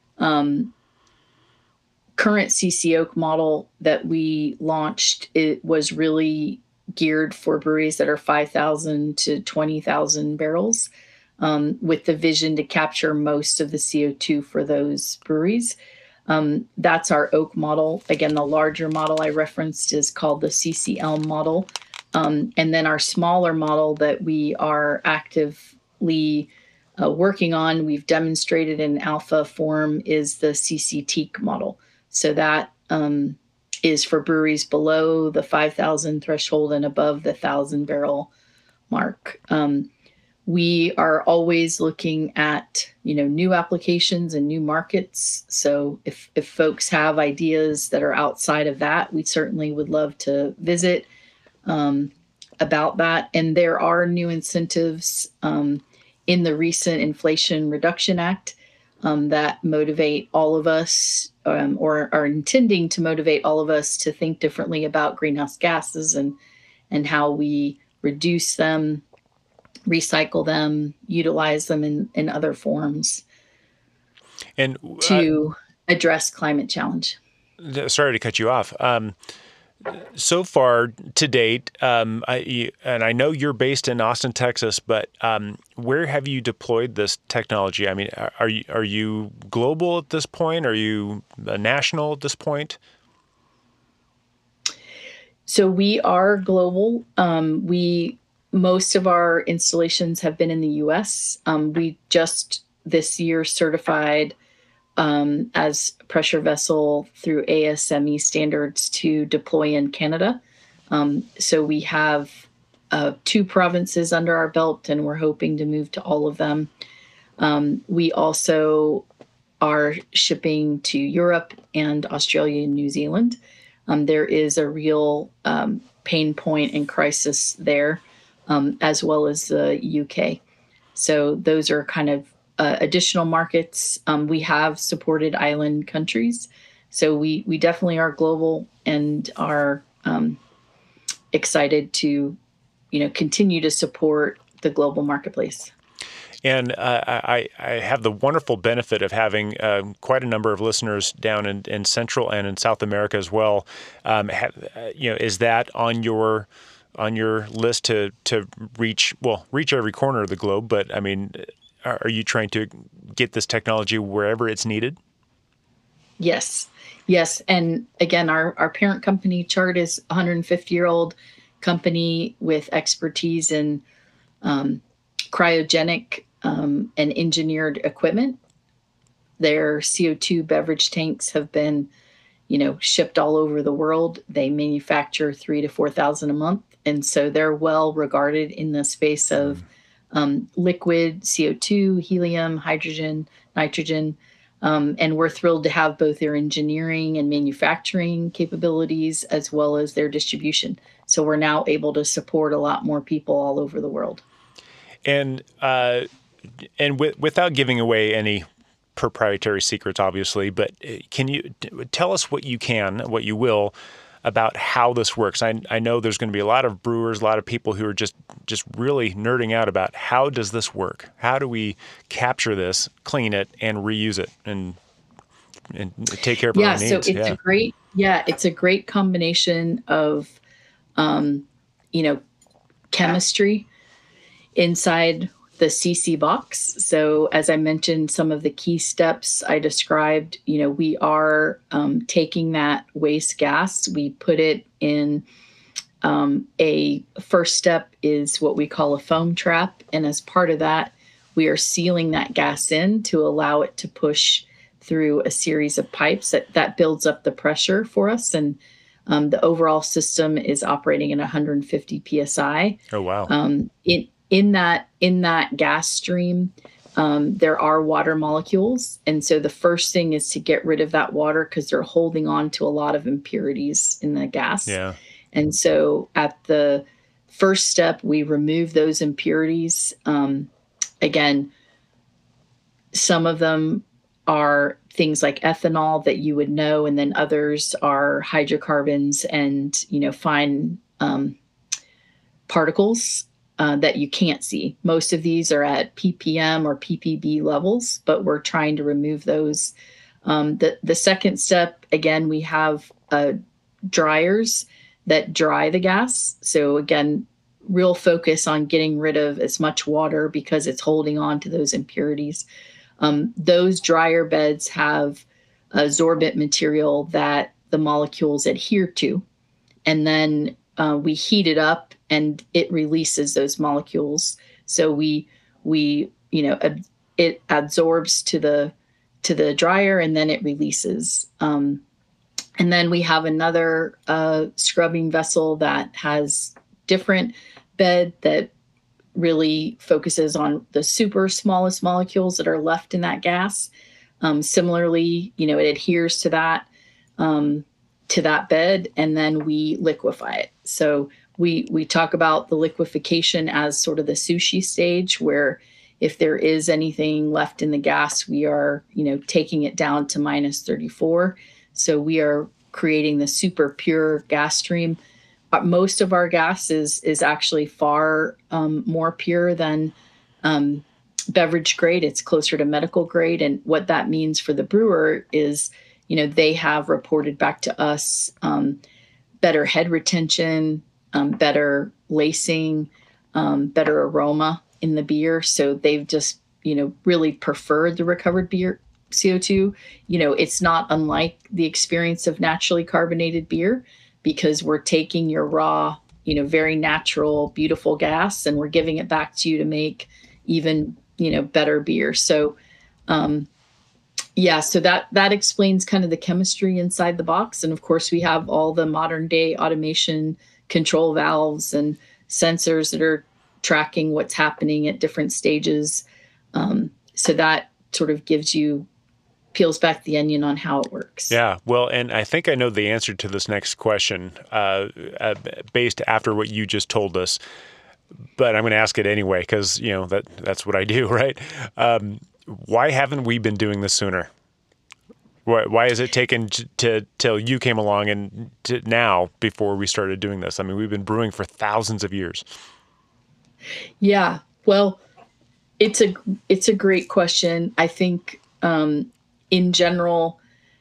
current CC Oak model that we launched, it was really geared for breweries that are 5,000 to 20,000 barrels, with the vision to capture most of the CO2 for those breweries. That's our Oak model. Again, the larger model I referenced is called the CC Elm model. And then our smaller model that we are actively working on, we've demonstrated in alpha form, is the CC Teak model. So that is for breweries below the 5,000 threshold and above the 1,000 barrel mark. We are always looking at, new applications and new markets. So if folks have ideas that are outside of that, we certainly would love to visit about that. And there are new incentives in the recent Inflation Reduction Act that motivate all of us, or are intending to motivate all of us to think differently about greenhouse gases and how we reduce them, recycle them, utilize them in other forms, and to address climate challenge. Sorry to cut you off. So far to date, I know you're based in Austin, Texas, but where have you deployed this technology? I mean, are you global at this point? Are you national at this point? So we are global. Most of our installations have been in the U.S. We just this year certified as pressure vessel through ASME standards to deploy in Canada. So we have 2 provinces under our belt, and we're hoping to move to all of them. We also are shipping to Europe and Australia and New Zealand. There is a real pain point and crisis there, as well as the UK. So those are kind of additional markets. We have supported island countries. So we definitely are global and are excited to, continue to support the global marketplace. And I have the wonderful benefit of having quite a number of listeners down in Central and in South America as well. Is that on your list to reach every corner of the globe? But I mean, are you trying to get this technology wherever it's needed? Yes. And again, our parent company, Chart, is a 150-year-old company with expertise in cryogenic and engineered equipment. Their CO2 beverage tanks have been, shipped all over the world. They manufacture 3,000 to 4,000 a month. And so they're well regarded in the space of liquid CO2, helium, hydrogen, nitrogen. And we're thrilled to have both their engineering and manufacturing capabilities as well as their distribution. So we're now able to support a lot more people all over the world. And without giving away any proprietary secrets, obviously, but can you tell us what you will, about how this works? I know there's going to be a lot of brewers, a lot of people who are just really nerding out about how does this work? How do we capture this, clean it, and reuse it, and take care of our needs? So it's a great combination of, chemistry inside the CC box. So as I mentioned, some of the key steps I described, we are taking that waste gas, we put it in a first step is what we call a foam trap. And as part of that, we are sealing that gas in to allow it to push through a series of pipes that builds up the pressure for us. And the overall system is operating at 150 psi. Oh, wow. In that gas stream, there are water molecules. And so the first thing is to get rid of that water because they're holding on to a lot of impurities in the gas. Yeah. And so at the first step, we remove those impurities. Again, some of them are things like ethanol that you would know, and then others are hydrocarbons and, fine particles that you can't see. Most of these are at ppm or ppb levels, but we're trying to remove those. The second step, again, we have dryers that dry the gas. So again, real focus on getting rid of as much water because it's holding on to those impurities. Those dryer beds have sorbent material that the molecules adhere to. And then we heat it up and it releases those molecules. So it absorbs to the dryer and then it releases. And then we have another scrubbing vessel that has different bed that really focuses on the super smallest molecules that are left in that gas. Similarly, it adheres to that bed, and then we liquefy it. So we talk about the liquefaction as sort of the sushi stage, where if there is anything left in the gas, we are, taking it down to minus 34. So we are creating the super pure gas stream. Most of our gas is actually far more pure than beverage grade. It's closer to medical grade. And what that means for the brewer is, they have reported back to us better head retention, better lacing, better aroma in the beer. So they've just, really preferred the recovered beer CO2. It's not unlike the experience of naturally carbonated beer, because we're taking your raw, very natural, beautiful gas, and we're giving it back to you to make even, better beer. So, so that explains kind of the chemistry inside the box. And of course, we have all the modern day automation control valves and sensors that are tracking what's happening at different stages. So that sort of peels back the onion on how it works. Yeah, well, and I think I know the answer to this next question based after what you just told us, but I'm going to ask it anyway because, that's what I do, right? Why haven't we been doing this sooner? Why has it taken till you came along and to now before we started doing this? I mean, we've been brewing for thousands of years. Yeah, well, it's a great question. I think in general,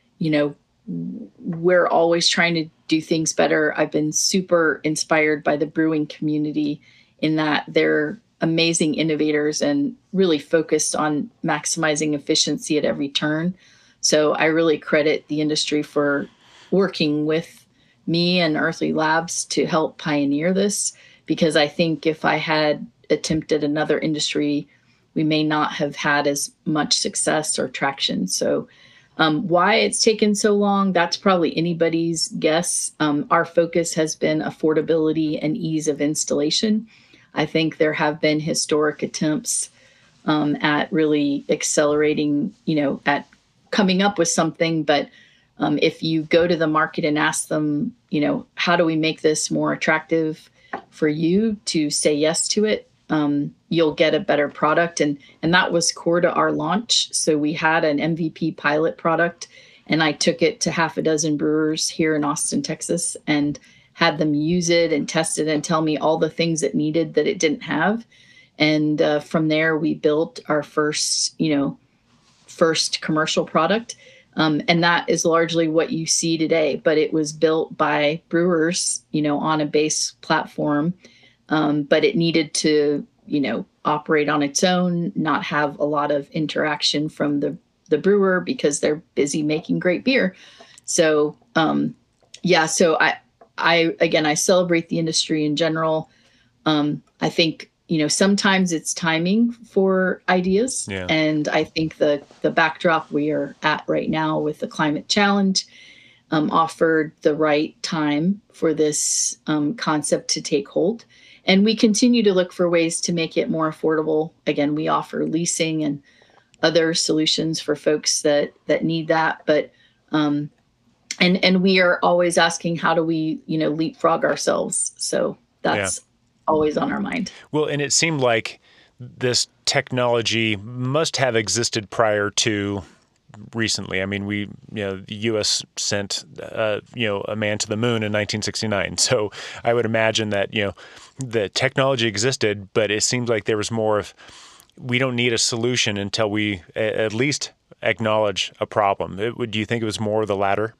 we're always trying to do things better. I've been super inspired by the brewing community in that they're amazing innovators and really focused on maximizing efficiency at every turn. So I really credit the industry for working with me and Earthly Labs to help pioneer this, because I think if I had attempted another industry, we may not have had as much success or traction. So why it's taken so long, that's probably anybody's guess. Our focus has been affordability and ease of installation. I think there have been historic attempts at really accelerating, at coming up with something. But if you go to the market and ask them, how do we make this more attractive for you to say yes to it? You'll get a better product. And that was core to our launch. So we had an MVP pilot product, and I took it to half a dozen brewers here in Austin, Texas, and had them use it and test it and tell me all the things it needed that it didn't have. And from there, we built our first commercial product. And that is largely what you see today, but it was built by brewers, on a base platform. But it needed to, operate on its own, not have a lot of interaction from the brewer because they're busy making great beer. So, so I celebrate the industry in general. I think sometimes it's timing for ideas. Yeah. And I think the backdrop we are at right now with the climate challenge offered the right time for this concept to take hold. And we continue to look for ways to make it more affordable. Again, we offer leasing and other solutions for folks that need that. But and we are always asking, how do we, leapfrog ourselves? So that's always on our mind. Well, and it seemed like this technology must have existed prior to recently. I mean, the U.S. sent, a man to the moon in 1969. So I would imagine that, the technology existed, but it seems like there was more of, we don't need a solution until we at least acknowledge a problem. Do you think it was more of the latter?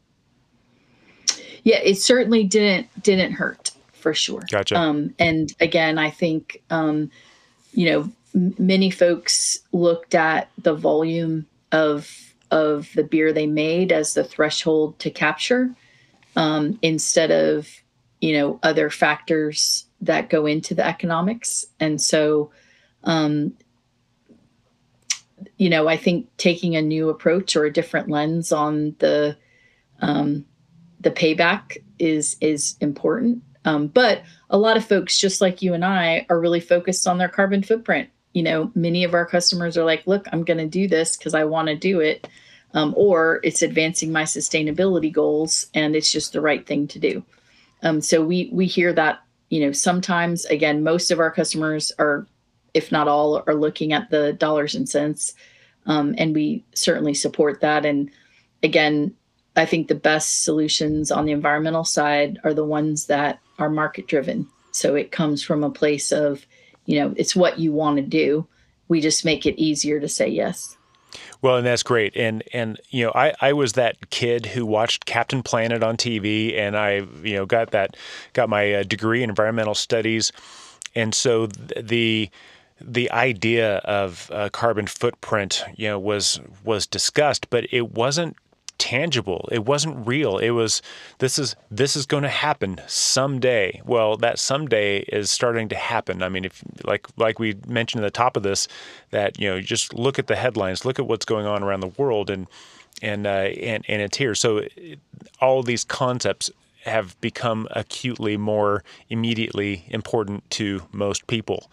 Yeah, it certainly didn't hurt, for sure. Gotcha. And again, I think, many folks looked at the volume of the beer they made as the threshold to capture, instead of, other factors that go into the economics. And so, I think taking a new approach or a different lens on the payback is important. But a lot of folks, just like you and I, are really focused on their carbon footprint. Many of our customers are like, look, I'm going to do this because I want to do it. Or it's advancing my sustainability goals and it's just the right thing to do. So we hear that, sometimes, again, most of our customers are, if not all, are looking at the dollars and cents. And we certainly support that. And again, I think the best solutions on the environmental side are the ones that are market driven. So it comes from a place of, it's what you want to do. We just make it easier to say yes. Well, and that's great. And I was that kid who watched Captain Planet on TV, and I, got my degree in environmental studies. And so the idea of carbon footprint, was discussed, but it wasn't tangible. It wasn't real. It was, this is going to happen someday. Well, that someday is starting to happen. I mean, if like we mentioned at the top of this, that, just look at the headlines, look at what's going on around the world, and it's here. So all these concepts have become acutely more immediately important to most people.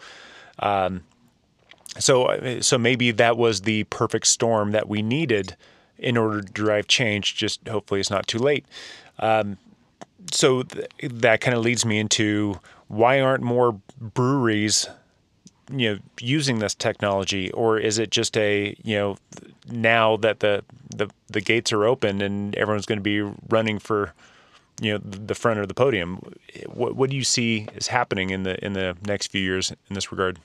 So maybe that was the perfect storm that we needed in order to drive change. Just hopefully it's not too late. So that kind of leads me into, why aren't more breweries, using this technology? Or is it just now that the gates are open and everyone's going to be running for, the front of the podium? What do you see is happening in the next few years in this regard?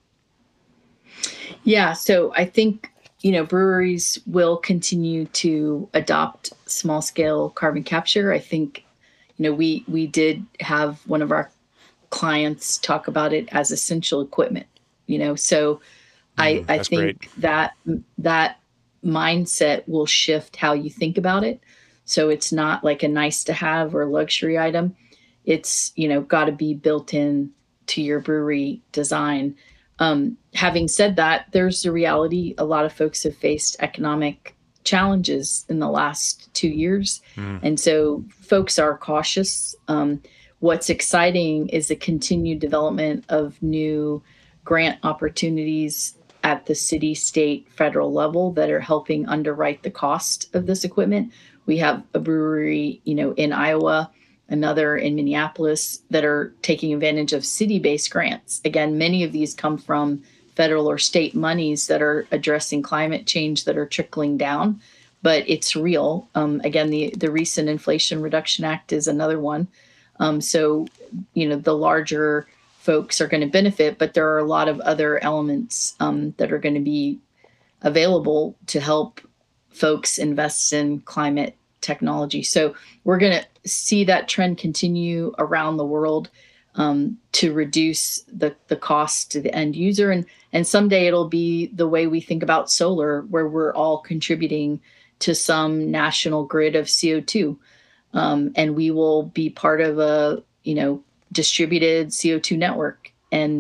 Yeah, so I think, breweries will continue to adopt small scale carbon capture. I think, we did have one of our clients talk about it as essential equipment, so I think great. that mindset will shift how you think about it. So it's not like a nice to have or luxury item. It's, got to be built in to your brewery design. Having said that, there's the reality. A lot of folks have faced economic challenges in the last 2 years. And so folks are cautious. What's exciting is the continued development of new grant opportunities at the city, state, federal level that are helping underwrite the cost of this equipment. We have a brewery, in Iowa, another in Minneapolis, that are taking advantage of city-based grants. Again, many of these come from federal or state monies that are addressing climate change that are trickling down, but it's real. Again, the recent Inflation Reduction Act is another one. So, the larger folks are going to benefit, but there are a lot of other elements that are going to be available to help folks invest in climate technology. So we're going to see that trend continue around the world, to reduce the cost to the end user. And someday it'll be the way we think about solar, where we're all contributing to some national grid of CO2. And we will be part of a, distributed CO2 network. And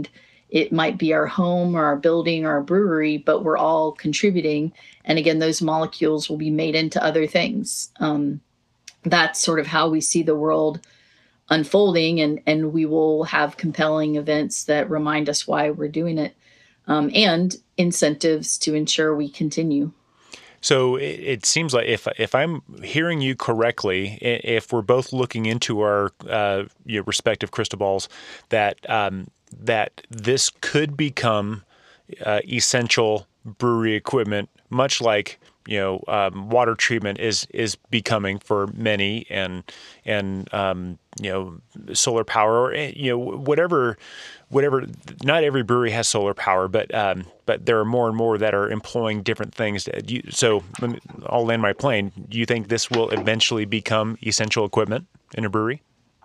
it might be our home or our building or our brewery, but we're all contributing. And again, those molecules will be made into other things. That's sort of how we see the world unfolding, and we will have compelling events that remind us why we're doing it, and incentives to ensure we continue. So it seems like if I'm hearing you correctly, if we're both looking into our respective crystal balls, that that this could become essential brewery equipment, much like water treatment is becoming for many, and solar power, or whatever. Not every brewery has solar power, but there are more and more that are employing different things. So I'll land my plane. Do you think this will eventually become essential equipment in a brewery?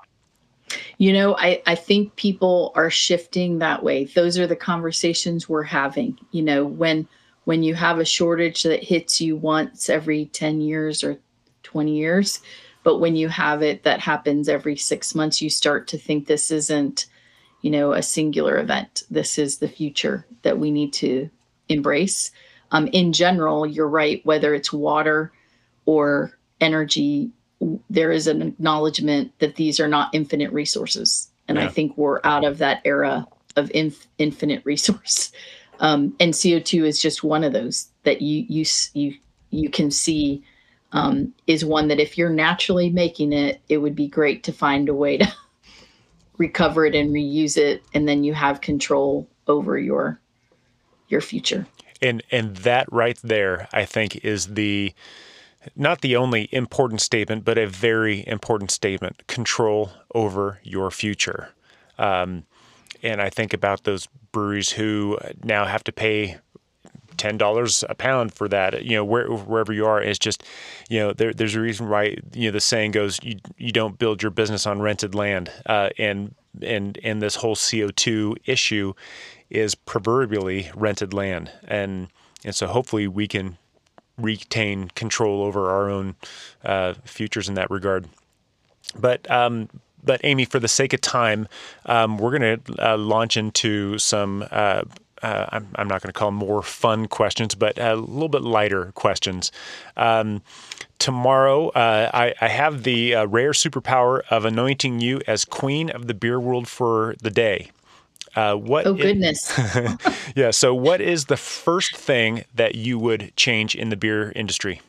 I think people are shifting that way. Those are the conversations we're having. When you have a shortage that hits you once every 10 years or 20 years, but when you have it that happens every 6 months, you start to think this isn't, a singular event. This is the future that we need to embrace. In general, you're right, whether it's water or energy, there is an acknowledgement that these are not infinite resources. And I think we're out of that era of infinite resource. And CO2 is just one of those that you can see is one that if you're naturally making it, it would be great to find a way to recover it and reuse it, and then you have control over your future. And that right there, I think, is not the only important statement, but a very important statement: control over your future. And I think about those breweries who now have to pay $10 a pound for that. Wherever you are, it's just, there's a reason why, the saying goes, you don't build your business on rented land. And this whole CO2 issue is proverbially rented land. And so hopefully we can retain control over our own futures in that regard. But Amy, for the sake of time, we're going to launch into some, I'm not going to call them more fun questions, but a little bit lighter questions. Tomorrow, I have the rare superpower of anointing you as queen of the beer world for the day. Goodness. Yeah. So what is the first thing that you would change in the beer industry?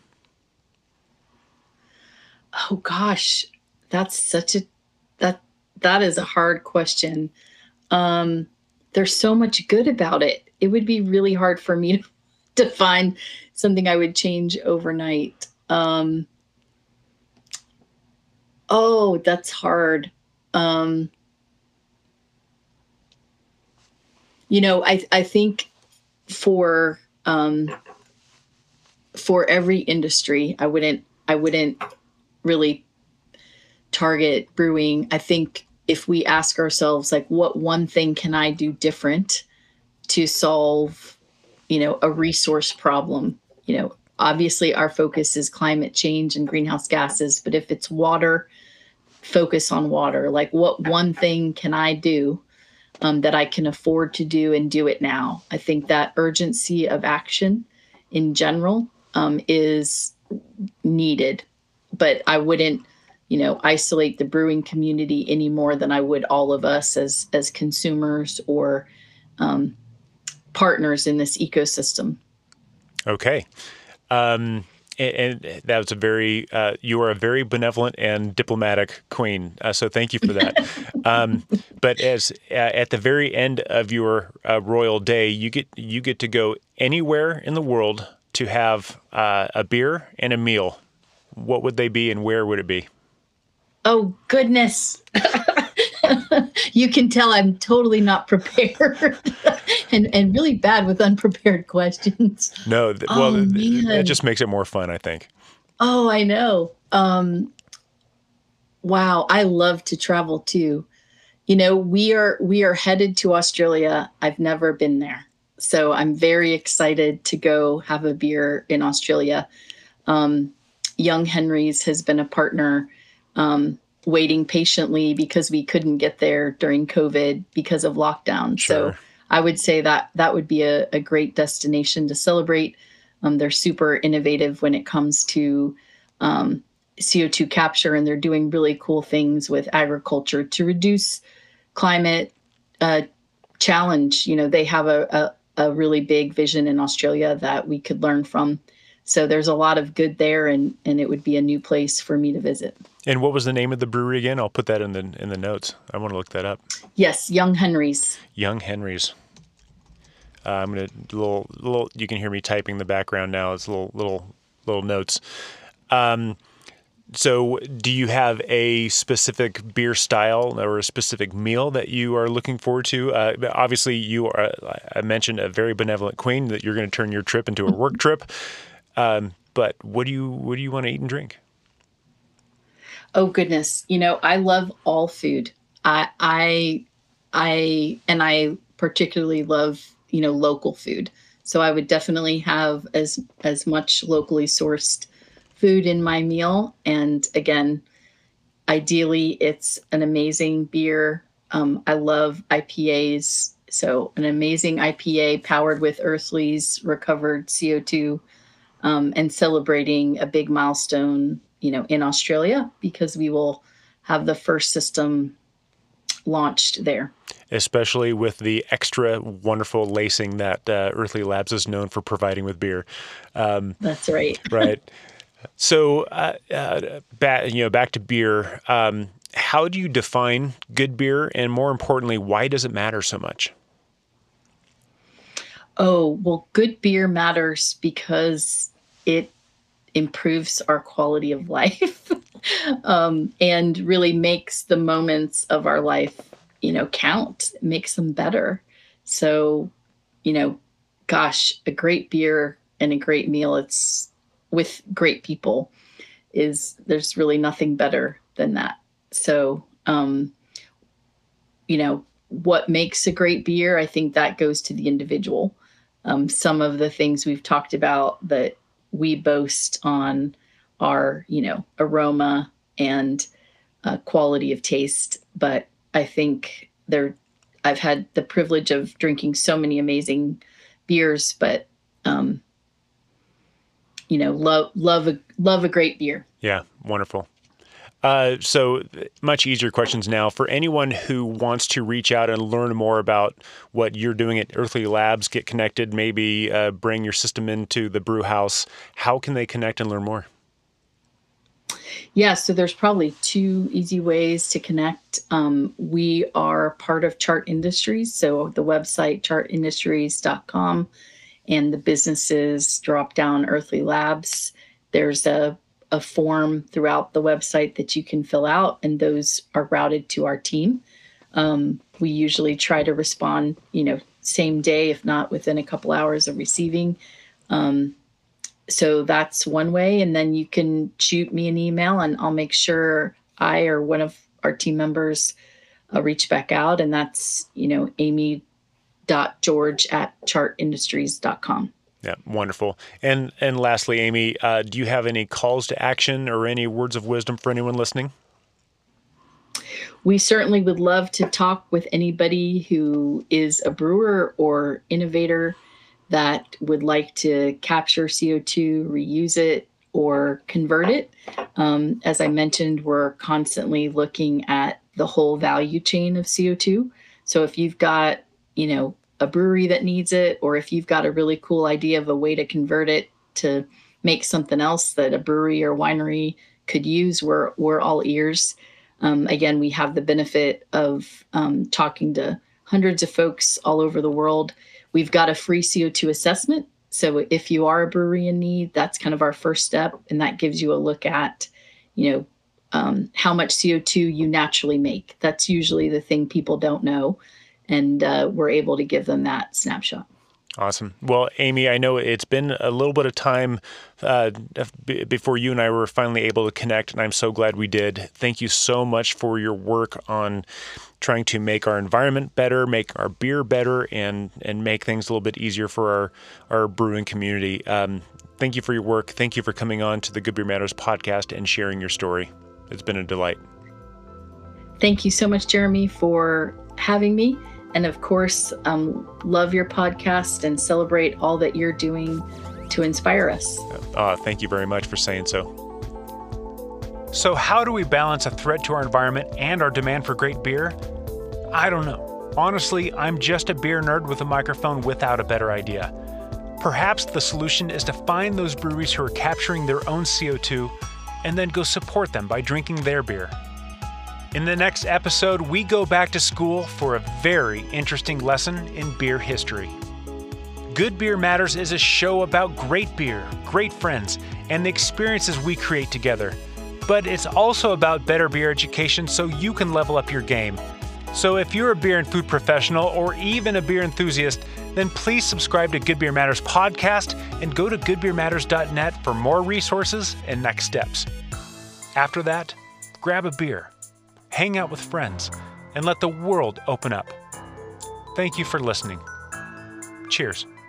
Oh gosh, that's that is a hard question. There's so much good about it. It would be really hard for me to find something I would change overnight. Oh, that's hard. I think for every industry, I wouldn't really target brewing. I think if we ask ourselves, like, what one thing can I do different to solve, a resource problem? Obviously our focus is climate change and greenhouse gases, but if it's water, focus on water. Like, what one thing can I do that I can afford to do and do it now? I think that urgency of action in general is needed, but I wouldn't isolate the brewing community any more than I would all of us as consumers or partners in this ecosystem. Okay. And that was you are a very benevolent and diplomatic queen. So thank you for that. But at the very end of your royal day, you get to go anywhere in the world to have a beer and a meal. What would they be, and where would it be? Oh, goodness. You can tell I'm totally not prepared and really bad with unprepared questions. No, that just makes it more fun, I think. Oh, I know. Wow. I love to travel too. We are headed to Australia. I've never been there. So I'm very excited to go have a beer in Australia. Young Henry's has been a partner, waiting patiently because we couldn't get there during COVID because of lockdown. Sure. So I would say that that would be a great destination to celebrate. They're super innovative when it comes to CO2 capture, and they're doing really cool things with agriculture to reduce climate challenge. They have a really big vision in Australia that we could learn from. So there's a lot of good there, and it would be a new place for me to visit. And what was the name of the brewery again? I'll put that in the notes. I want to look that up. Yes, Young Henry's. Young Henry's. I'm gonna little. You can hear me typing in the background now. It's little notes. So, do you have a specific beer style or a specific meal that you are looking forward to? Obviously, I mentioned a very benevolent queen that you're going to turn your trip into a work trip. But what do you want to eat and drink? Oh goodness, I love all food. I particularly love local food. So I would definitely have as much locally sourced food in my meal. And again, ideally, it's an amazing beer. I love IPAs. So an amazing IPA powered with Earthly's recovered CO2, and celebrating a big milestone, in Australia, because we will have the first system launched there. Especially with the extra wonderful lacing that Earthly Labs is known for providing with beer. That's right. Right. So, back to beer. How do you define good beer, and more importantly, why does it matter so much? Oh, well, good beer matters because it improves our quality of life, and really makes the moments of our life, count, makes them better. So, gosh, a great beer and a great meal, it's with great people, there's really nothing better than that. So, what makes a great beer, I think that goes to the individual. Some of the things we've talked about that we boast on are, aroma and quality of taste. But I think I've had the privilege of drinking so many amazing beers, but love a great beer. Yeah, wonderful. So much easier questions now. For anyone who wants to reach out and learn more about what you're doing at Earthly Labs, get connected, maybe bring your system into the brew house, how can they connect and learn more? Yeah, so there's probably two easy ways to connect. We are part of Chart Industries, so the website chartindustries.com, and the businesses drop down Earthly Labs. There's a form throughout the website that you can fill out, and those are routed to our team. We usually try to respond, same day, if not within a couple hours of receiving. So that's one way. And then you can shoot me an email, and I'll make sure I or one of our team members reach back out. And that's, amy.george@chartindustries.com. Yeah, wonderful. And lastly, Amy, do you have any calls to action or any words of wisdom for anyone listening? We certainly would love to talk with anybody who is a brewer or innovator that would like to capture CO2, reuse it, or convert it. As I mentioned, we're constantly looking at the whole value chain of CO2. So if you've got, a brewery that needs it, or if you've got a really cool idea of a way to convert it to make something else that a brewery or winery could use, we're all ears. Again, we have the benefit of talking to hundreds of folks all over the world. We've got a free CO2 assessment. So if you are a brewery in need, that's kind of our first step. And that gives you a look at, how much CO2 you naturally make. That's usually the thing people don't know. And we're able to give them that snapshot. Awesome. Well, Amy, I know it's been a little bit of time before you and I were finally able to connect, and I'm so glad we did. Thank you so much for your work on trying to make our environment better, make our beer better, and make things a little bit easier for our brewing community. Thank you for your work. Thank you for coming on to the Good Beer Matters podcast and sharing your story. It's been a delight. Thank you so much, Jeremy, for having me. And of course, love your podcast and celebrate all that you're doing to inspire us. Thank you very much for saying so. So how do we balance a threat to our environment and our demand for great beer? I don't know. Honestly, I'm just a beer nerd with a microphone without a better idea. Perhaps the solution is to find those breweries who are capturing their own CO2 and then go support them by drinking their beer. In the next episode, we go back to school for a very interesting lesson in beer history. Good Beer Matters is a show about great beer, great friends, and the experiences we create together. But it's also about better beer education so you can level up your game. So if you're a beer and food professional or even a beer enthusiast, then please subscribe to Good Beer Matters podcast and go to goodbeermatters.net for more resources and next steps. After that, grab a beer, hang out with friends, and let the world open up. Thank you for listening. Cheers.